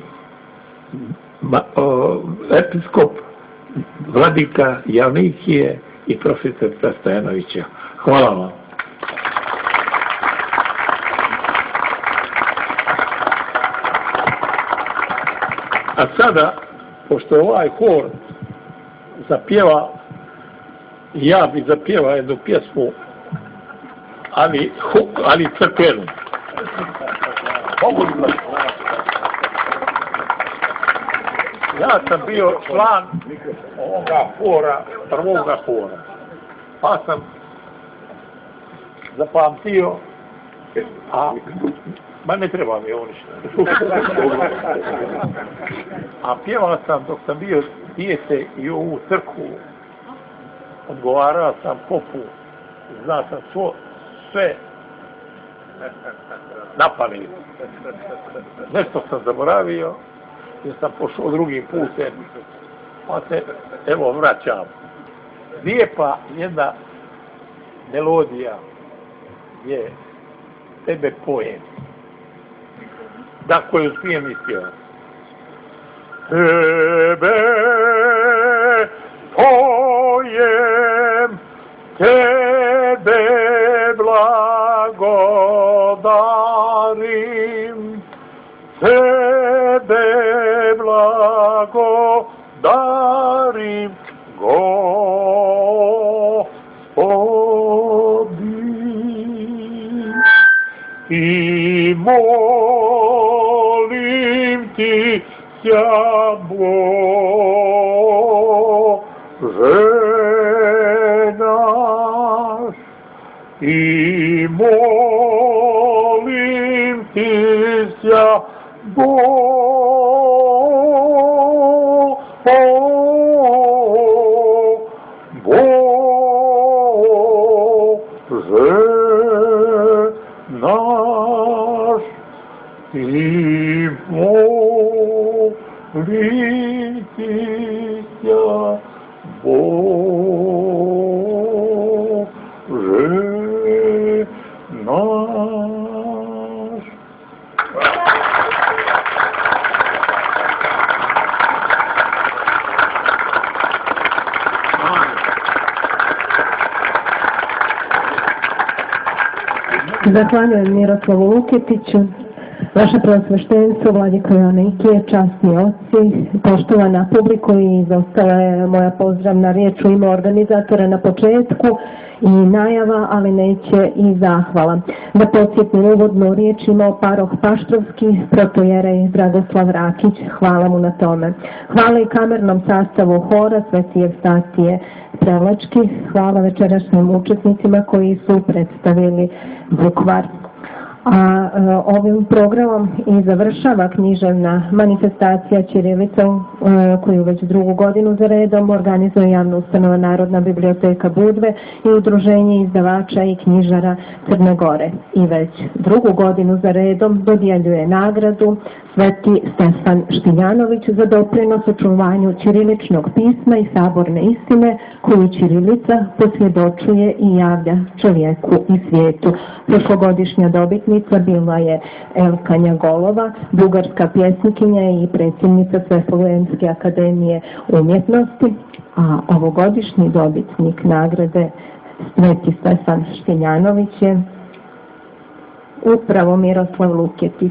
F: episkop vladika Javnikije i profesor Stojanovića. Hvala vam. A sada, pošto ovaj hor zapjeva, ja bi zapjevao jednu pjesmu, ali crkvenu. Ja sam bio član ovoga hora, prvoga hora, pa sam zapamtio, ne treba mi ovo ništa. A pjevao sam dok sam bio dijete i ovu crkvu odgovarao sam popu, znao sam sve napali. Nešto sam zaboravio, jer sam pošao drugim putem, pa se evo vraćam. Lijepa jedna melodija je tebe pojem, da koju smijem ispjevati. Tebe pojem, tebe blagodarim, tebe blagodarim, Gospodi, i molim ti Tja Bože naš, i molim ti Tja Bože naš, i molim ti Tja Bože naš.
D: Zahvaljujem Miroslavu Luketiću, vaše preosveštenstvo, vladiko Joanikije, časni oci, poštovana publiko i izostala je moja pozdravna riječ u ime organizatora na početku i najava, ali neće i zahvala. Da podsjetim uvodnu riječ imao paroh Paštrovski, protojerej Dragoslav Rakić, hvala mu na tome. Hvala i kamernom sastavu hora Sveti Evstatije Prevlački, hvala večerašnjim učesnicima koji su predstavili bukvar. A ovim programom i završava književna manifestacija ćirilicom koju već drugu godinu za redom organizuje javna ustanova Narodna biblioteka Budve i Udruženje izdavača i knjižara Crne Gore. I već drugu godinu za redom dodjeljuje nagradu Sveti Stefan Štiljanović za doprinos očuvanju ćiriličnog pisma i saborne istine koju ćirilica posvjedočuje i javlja čovjeku i svijetu. Prošlogodišnja dobitnica bila je Elka Njagolova, bugarska pjesnikinja i predsjednica Svetovljenske akademije umjetnosti, a ovogodišnji dobitnik nagrade Sveti Stefan Štiljanović je upravo Miroslav Luketić.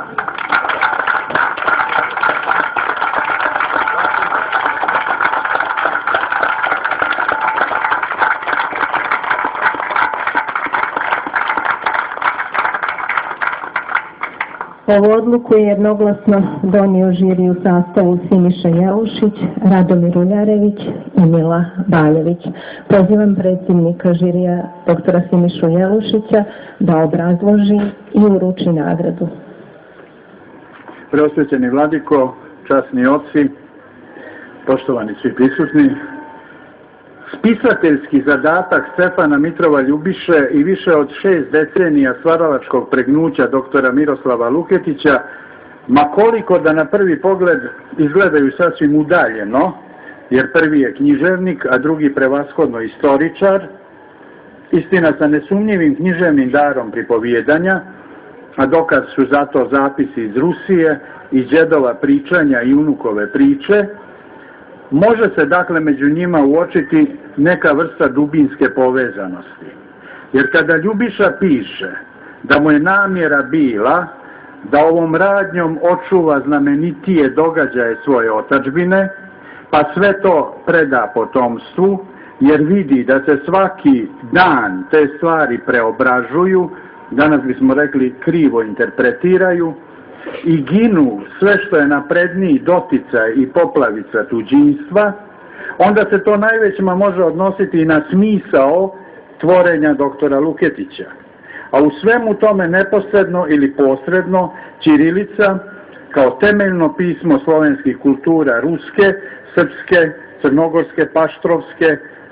D: Ovu odluku je jednoglasno donio žiri u sastavu Siniša Jelušić, Radomir Uljarević i Mila Baljević. Pozivam predsjednika žirija doktora Sinišu Jelušića da obrazloži i uruči nagradu.
C: Preosvećeni vladiko, časni oci, poštovani svi prisutni, spisateljski zadatak Stefana Mitrova Ljubiše i više od 6 decenija stvaralačkog pregnuća doktora Miroslava Luketića, ma koliko da na prvi pogled izgledaju sasvim udaljeno, jer prvi je književnik, a drugi prevashodno istoričar, istina sa nesumnjivim književnim darom pripovijedanja, a dokaz su zato zapisi iz Rusije i džedova pričanja i unukove priče, može se dakle među njima uočiti neka vrsta dubinske povezanosti. Jer kada Ljubiša piše da mu je namjera bila da ovom radnjom očuva znamenitije događaje svoje otadžbine, pa sve to preda potomstvu, jer vidi da se svaki dan te stvari preobražuju, danas bismo rekli krivo interpretiraju, i ginu sve što je napredniji doticaj i poplavica tuđinstva, onda se to najvećima može odnositi i na smisao tvorenja doktora Luketića. A u svemu tome neposredno ili posredno ćirilica kao temeljno pismo slovenskih kultura ruske, srpske, crnogorske, paštrovske,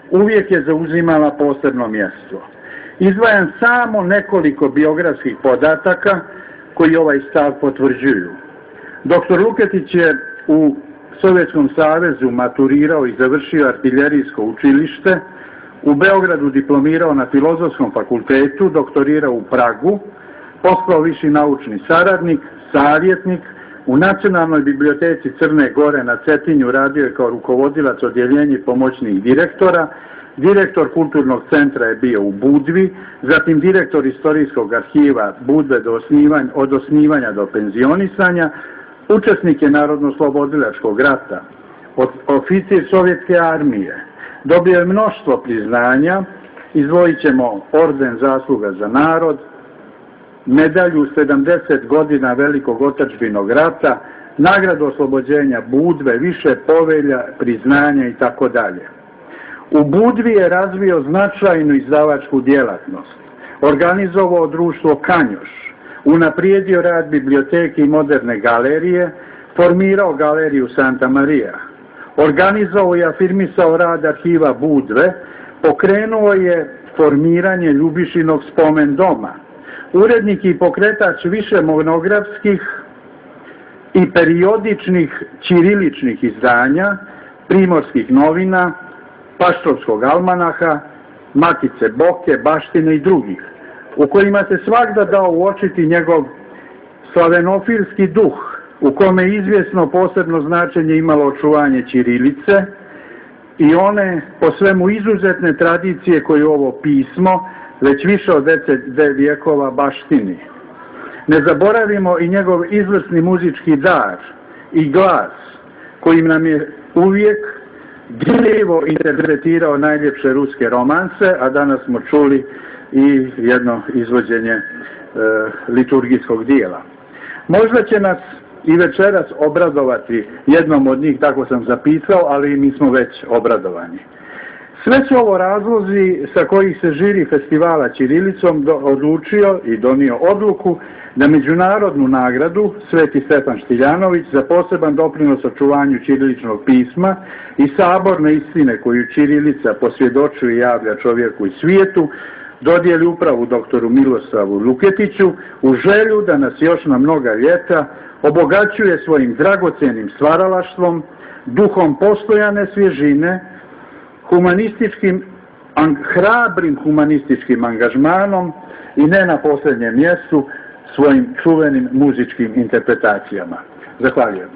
G: uvijek je zauzimala posebno mjesto. Izdvajam samo nekoliko biografskih podataka koji ovaj stav potvrđuju. Dr. Luketić je u Sovjetskom savezu maturirao i završio artiljerijsko učilište, u Beogradu diplomirao na Filozofskom fakultetu, doktorirao u Pragu, postao viši naučni saradnik, savjetnik, u Nacionalnoj biblioteci Crne Gore na Cetinju radio je kao rukovodilac odjeljenja pomoćnih direktora, direktor kulturnog centra je bio u Budvi, zatim direktor istorijskog arhiva Budve od osnivanja do penzionisanja, učesnik je Narodno-slobodilačkog rata, oficir Sovjetske armije, dobio je mnoštvo priznanja, izdvojit ćemo orden zasluga za narod, medalju 70 godina Velikog otadžbinog rata, nagradu oslobođenja Budve, više povelja, priznanja i tako dalje. U Budvi je razvio značajnu izdavačku djelatnost, organizovao društvo Kanjoš, unaprijedio rad biblioteke i moderne galerije, formirao galeriju Santa Maria, organizovao i afirmisao rad arhiva Budve, pokrenuo je formiranje Ljubišinog spomen doma, urednik i pokretač više monografskih i periodičnih ćiriličnih izdanja, Primorskih novina, Paštrovskog almanaha, Matice Boke, Baštine i drugih, u kojima se svagda dao uočiti njegov slavenofilski duh, u kome je izvjesno posebno značenje imalo očuvanje ćirilice i one po svemu izuzetne tradicije koju ovo pismo već više od 10 vijekova baštini. Ne zaboravimo i njegov izvrsni muzički dar i glas, kojim nam je uvijek dirljivo interpretirao najljepše ruske romanse, a danas smo čuli i jedno izvođenje liturgijskog dijela. Možda će nas i večeras obradovati jednom od njih, tako sam zapisao, ali mi smo već obradovani. Sve su ovo razlozi sa kojih se žiri festivala ćirilicom odlučio i donio odluku da međunarodnu nagradu Sveti Stefan Štiljanović za poseban doprinos očuvanju ćiriličnog pisma i saborne istine koju ćirilica posvjedočuje i javlja čovjeku i svijetu dodijeli upravo doktoru Miloslavu Luketiću u želju da nas još na mnoga ljeta obogaćuje svojim dragocjenim stvaralaštvom, duhom postojane svježine, hrabrim humanističkim angažmanom i ne na posljednjem mjestu svojim čuvenim muzičkim interpretacijama. Zahvaljujemo.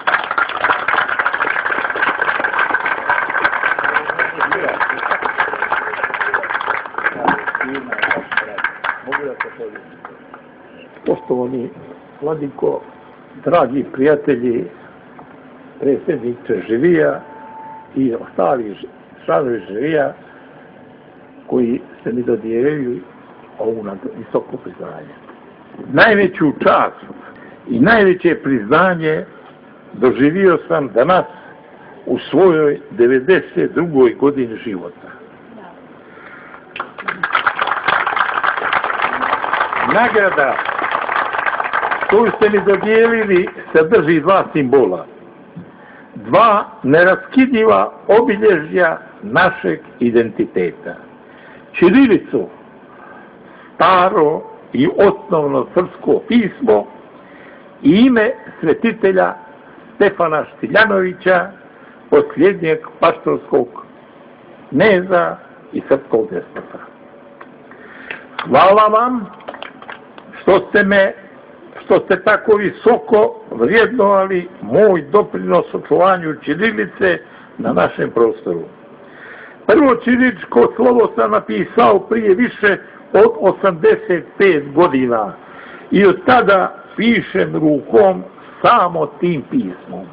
F: Poštovani vladiko, dragi prijatelji, predsjedniče žirija i ostali članovi žirija koji se mi dodijelili ovu visoko priznanje. Najveću čast i najveće priznanje doživio sam danas u svojoj 92. godini života. Nagrada koju ste mi dodijelili sadrži dva simbola, dva neraskidiva obilježja našeg identiteta. Ćirilicu, staro i osnovno srpsko pismo i ime svetitelja Stefana Štiljanovića, posljednjeg paštrovskog kneza i srpskog despota. Hvala vam što ste tako visoko vrijednovali moj doprinos očuvanju ćirilice na našem prostoru. Prvo ćiriličko slovo sam napisao prije više od 85 godina i od tada pišem rukom samo tim pismom.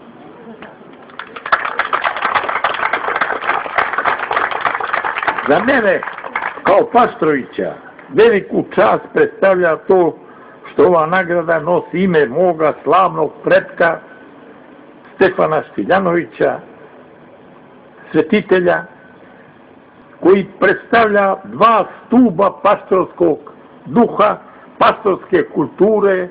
F: Za mene, kao Paštrovića, veliku čast predstavlja to što ova nagrada nosi ime moga slavnog pretka Stefana Štiljanovića, svetitelja, koji predstavlja dva stuba paštorskog duha, paštorske kulture,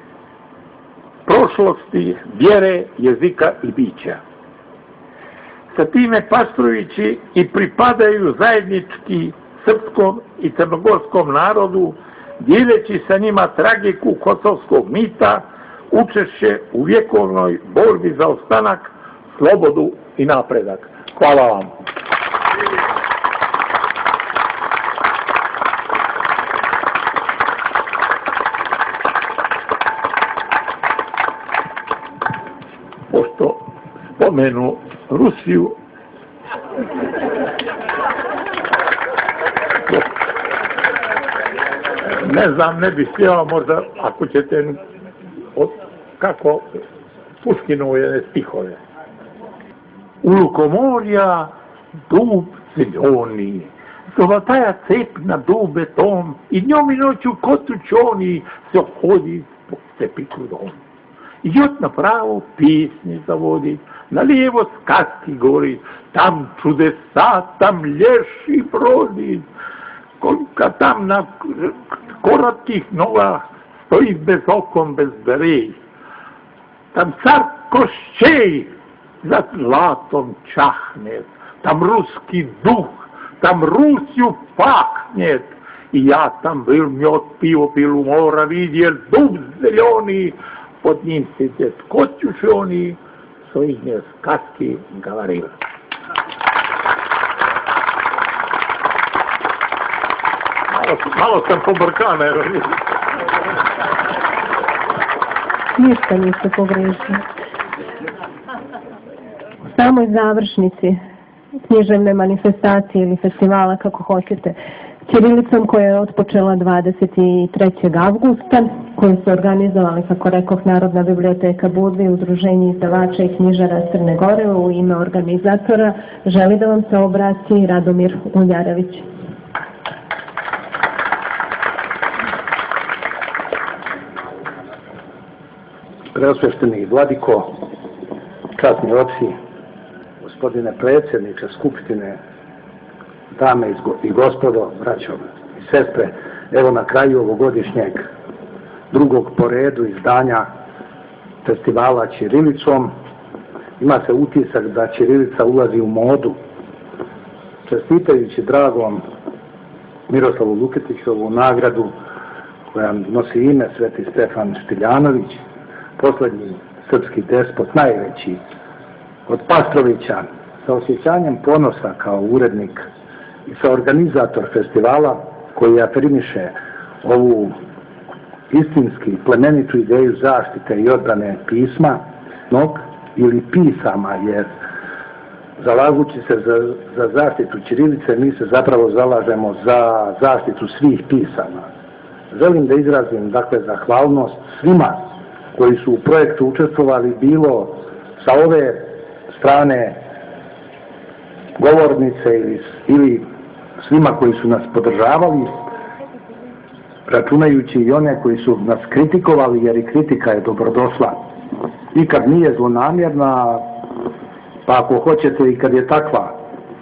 F: prošlosti, vjere, jezika i bića. sa time Paštrovići i pripadaju zajednički srpskom i crnogorskom narodu, dijeleći sa njima tragiku kosovskog mita, učešće u vjekovnoj borbi za ostanak, slobodu i napredak. Hvala vam. Pošto spomenu Rusiju, ne znam, ne bih htjela možda, ako ćete, kako Puškinove stihove. U lukomorja dub zeljoni, zolataja cep na dube tom, i dnjom i noću kotučoni se hodi po stepiku dom. I jot napravo pjesnje zavodi, na lijevo skaski gori, tam čudesa, tam lješi brodi, kad tam na koratkih noga stoji bez okom, bez berej. Tam car Košćej za zlatom čahne, tam ruski duh, tam Rusiju pahne. I ja tam bil mjot pivo pilu mora vidjel, dub zeljoni, pod njim sede skotjušoni, so iz nje skaski govoril. Malo sam pobrkana, jer
D: ništa niste pogrešili. U samoj završnici književne manifestacije ili festivala, kako hoćete, ćirilicom koja je otpočela 23. avgusta, koju su organizovali, kako rekoh, Narodna biblioteka Budvi, Udruženje izdavača i knjižara Crne Gore, u ime organizatora želi da vam se obrati Radomir Uljarević.
H: Preosvešteni vladiko, časni oci, gospodine predsjedniče Skupštine, dame i gospodo, braćo i sestre, evo na kraju ovogodišnjeg drugog po redu izdanja festivala ćirilicom ima se utisak da ćirilica ulazi u modu. Čestitajući dragom Miroslavu Luketićovu nagradu koja nosi ime Sveti Stefan Štiljanović, posljednji srpski despot, najveći od Paštrovića, sa osjećanjem ponosa kao urednik i sa organizator festivala koji afirmiše ovu istinski plemenitu ideju zaštite i odbrane pisma ili pisama, jer zalažući se za zaštitu ćirilice mi se zapravo zalažemo za zaštitu svih pisama. Želim da izrazim dakle zahvalnost svima koji su u projektu učestvovali, bilo sa ove strane govornice ili svima koji su nas podržavali, računajući i one koji su nas kritikovali, jer i kritika je dobrodošla i kad nije zlonamjerna, pa ako hoćete i kad je takva.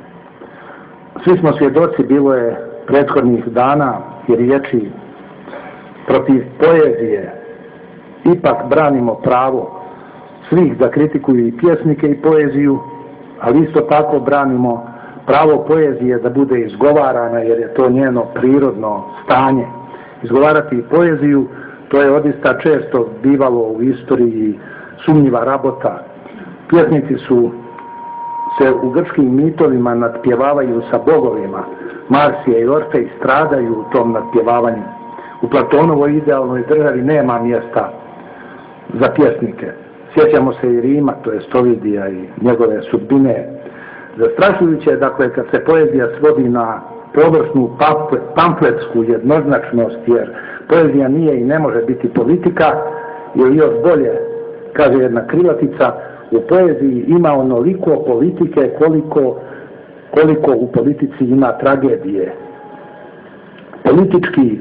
H: Svi smo svjedoci, bilo je prethodnih dana i riječi protiv poezije. Ipak branimo pravo svih da kritikuju i pjesnike i poeziju, ali isto tako branimo pravo poezije da bude izgovarana, jer je to njeno prirodno stanje. Izgovarati poeziju, to je odista često bivalo u istoriji sumnjiva rabota. Pjesnici se u grčkim mitovima nadpjevavaju sa bogovima. Marsije i Orfej stradaju u tom nadpjevavanju. U Platonovoj idealnoj državi nema mjesta za pjesnike. Sjećamo se i Rima, to je Ovidija i njegove sudbine. Zastrašujuće je, dakle, kad se poezija svodi na površnu pamfletsku jednoznačnost, jer poezija nije i ne može biti politika, ili još bolje, kaže jedna krilatica, u poeziji ima onoliko politike koliko u politici ima tragedije. Politički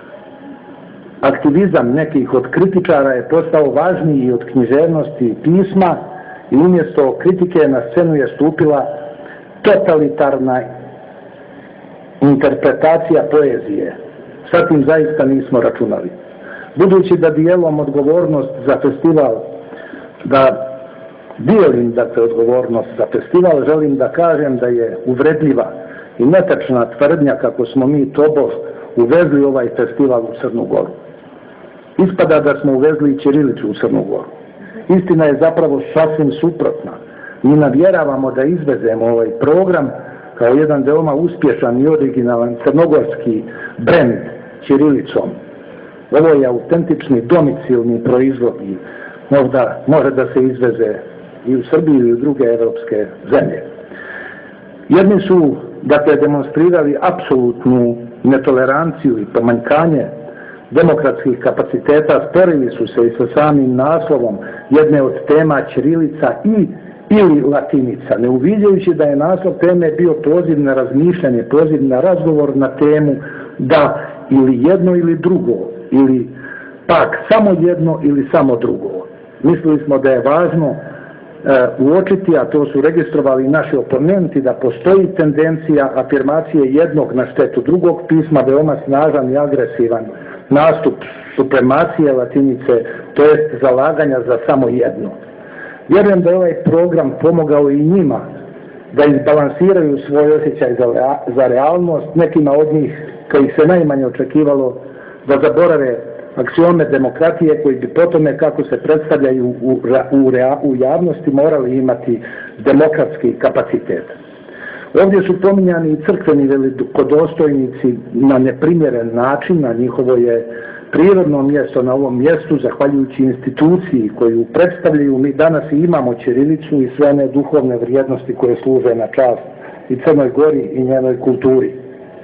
H: aktivizam nekih od kritičara je postao važniji od književnosti i pisma i umjesto kritike na scenu je stupila totalitarna interpretacija poezije. Sa tim zaista nismo računali. Budući da dijelom odgovornost za festival, da dijelim dakle odgovornost za festival, želim da kažem da je uvredljiva i netačna tvrdnja kako smo mi tobož uvezli ovaj festival u Crnu Goru. Ispada da smo uvezli i ćirilicu u Crnu Goru. Istina je zapravo sasvim suprotna. Mi navjeravamo da izvezemo ovaj program kao jedan veoma uspješan i originalan crnogorski brend ćirilicom. Ovo je autentični domicilni proizvod i možda može da se izveze i u Srbiji i u druge evropske zemlje. Jedni su dakle demonstrirali apsolutnu netoleranciju i pomanjkanje demokratskih kapaciteta, sporili su se i sa samim naslovom jedne od tema ćirilica ili latinica, ne uviđajući da je naslov teme bio poziv na razmišljanje, poziv na razgovor na temu da ili jedno ili drugo, ili pak samo jedno ili samo drugo. Mislili smo da je važno uočiti, a to su registrovali naši oponenti, da postoji tendencija afirmacije jednog na štetu drugog pisma, veoma snažan i agresivan nastup supremacije latinice, to jest zalaganja za samo jedno. Vjerujem da je ovaj program pomogao i njima da izbalansiraju svoj osjećaj za realnost, nekima od njih koji se najmanje očekivalo da zaborave aksiome demokratije koji bi po tome kako se predstavljaju u javnosti morali imati demokratski kapacitet. Ovdje su pominjani i crkveni velikodostojnici na neprimjeren način, a njihovo je prirodno mjesto na ovom mjestu, zahvaljujući instituciji koju predstavljaju. Mi danas i imamo ćirilicu i sve one duhovne vrijednosti koje služe na čast i Crnoj Gori i njenoj kulturi.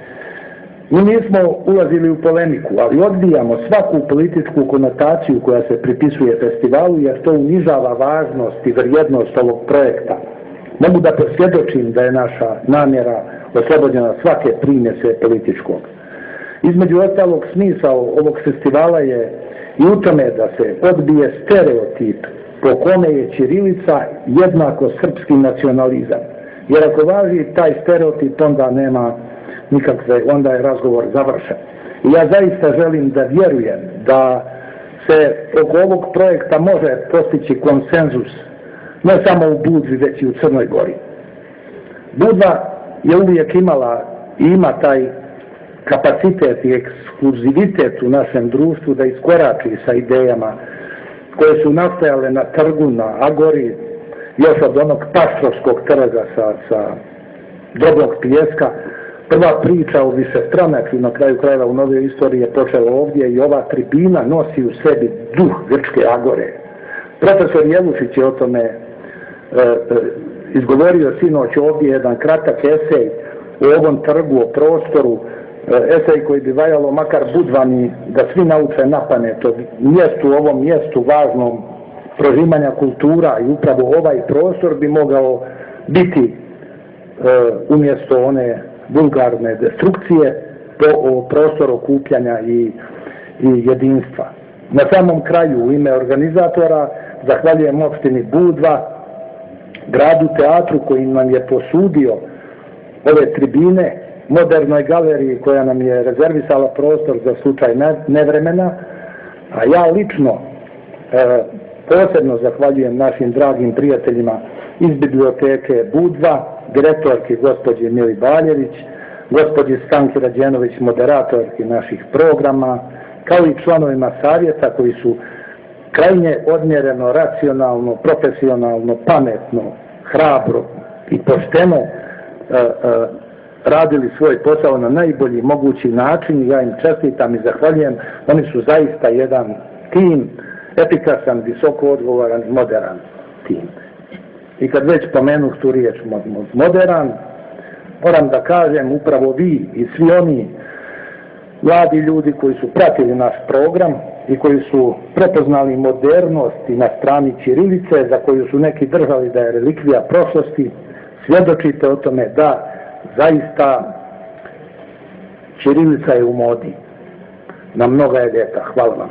H: Mi nismo ulazili u polemiku, ali odbijamo svaku političku konotaciju koja se pripisuje festivalu, jer to unižava važnost i vrijednost ovog projekta. Mogu da posvjedočim da je naša namjera oslobođena svake primjese političkog. Između ostalog, smisao ovog festivala je i u tome da se odbije stereotip po kome je ćirilica jednako srpski nacionalizam. Jer ako važi taj stereotip, onda nema nikakve, onda je razgovor završen. I ja zaista želim da vjerujem da se oko ovog projekta može postići konsenzus ne samo u Budvi, već i u Crnoj Gori. Budva je uvijek imala i ima taj kapacitet i ekskluzivitet u našem društvu da iskorači sa idejama koje su nastajale na trgu, na Agori, još od onog Paštrovskog trga sa Dobrog Pijeska. Prva priča o višestranačju na kraju krajeva u novoj istoriji je počela ovdje i ova tribina nosi u sebi duh Grčke Agore. Profesor Jelušić je o tome izgovorio sinoć ovdje jedan kratak esej o ovom trgu, o prostoru, esej koji bi valjalo makar Budvani da svi nauče napamet o mjestu, ovom mjestu važnom prožimanja kultura, i upravo ovaj prostor bi mogao biti umjesto one vulgarne destrukcije prostor okupljanja i jedinstva. Na samom kraju, u ime organizatora, zahvaljujem opštini Budva, gradu teatru koji nam je posudio ove tribine, modernoj galeriji koja nam je rezervisala prostor za slučaj nevremena, a ja lično posebno zahvaljujem našim dragim prijateljima iz biblioteke Budva, direktorki gospođi Mili Baljević, gospođi Stanki Rađenović, moderatorki naših programa, kao i članovima savjeta koji su krajnje odmjereno, racionalno, profesionalno, pametno, hrabro i pošteno radili svoj posao na najbolji mogući način. Ja im čestitam i zahvaljujem. Oni su zaista jedan tim, efikasan, visoko odgovoran i moderan tim. I kad već pomenuh tu riječ modern, moram da kažem upravo vi i svi oni mladi ljudi koji su pratili naš program i koji su prepoznali modernost i na strani ćirilice, za koju su neki držali da je relikvija prošlosti, svjedočite o tome da zaista ćirilica je u modi na mnoga je ljeta. Hvala vam.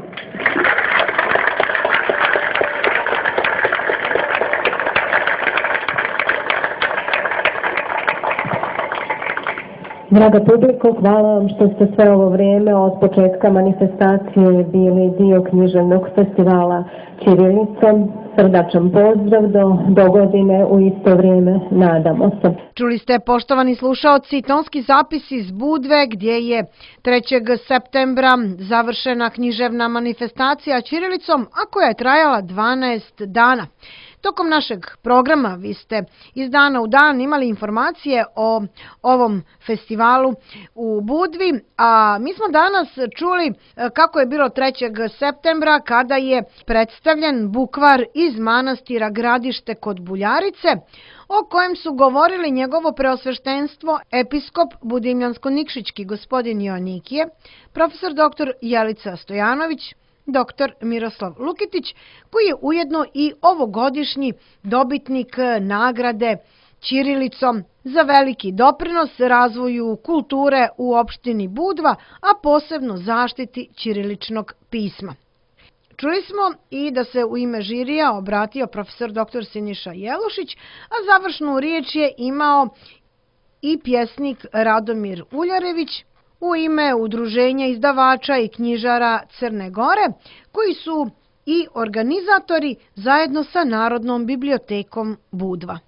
D: Draga publiko, hvala vam što ste sve ovo vrijeme od početka manifestacije bili dio književnog festivala ćirilicom. Srdačan pozdrav do godine u isto vrijeme, nadamo se.
A: Čuli ste, poštovani slušaoci, tonski zapis iz Budve gdje je 3. septembra završena književna manifestacija ćirilicom, a koja je trajala 12 dana. Tokom našeg programa vi ste iz dana u dan imali informacije o ovom festivalu u Budvi, a mi smo danas čuli kako je bilo 3. septembra kada je predstavljen bukvar iz manastira Gradište kod Buljarice, o kojem su govorili njegovo preosveštenstvo episkop Budimljansko-Nikšićki gospodin Joanikije, profesor dr. Jelica Stojanović, dr. Miroslav Luketić, koji je ujedno i ovogodišnji dobitnik nagrade ćirilicom za veliki doprinos razvoju kulture u opštini Budva, a posebno zaštiti ćiriličnog pisma. Čuli smo i da se u ime žirija obratio profesor dr. Siniša Jelušić, a završnu riječ je imao i pjesnik Radomir Uljarević u ime Udruženja izdavača i knjižara Crne Gore, koji su i organizatori zajedno sa Narodnom bibliotekom Budva.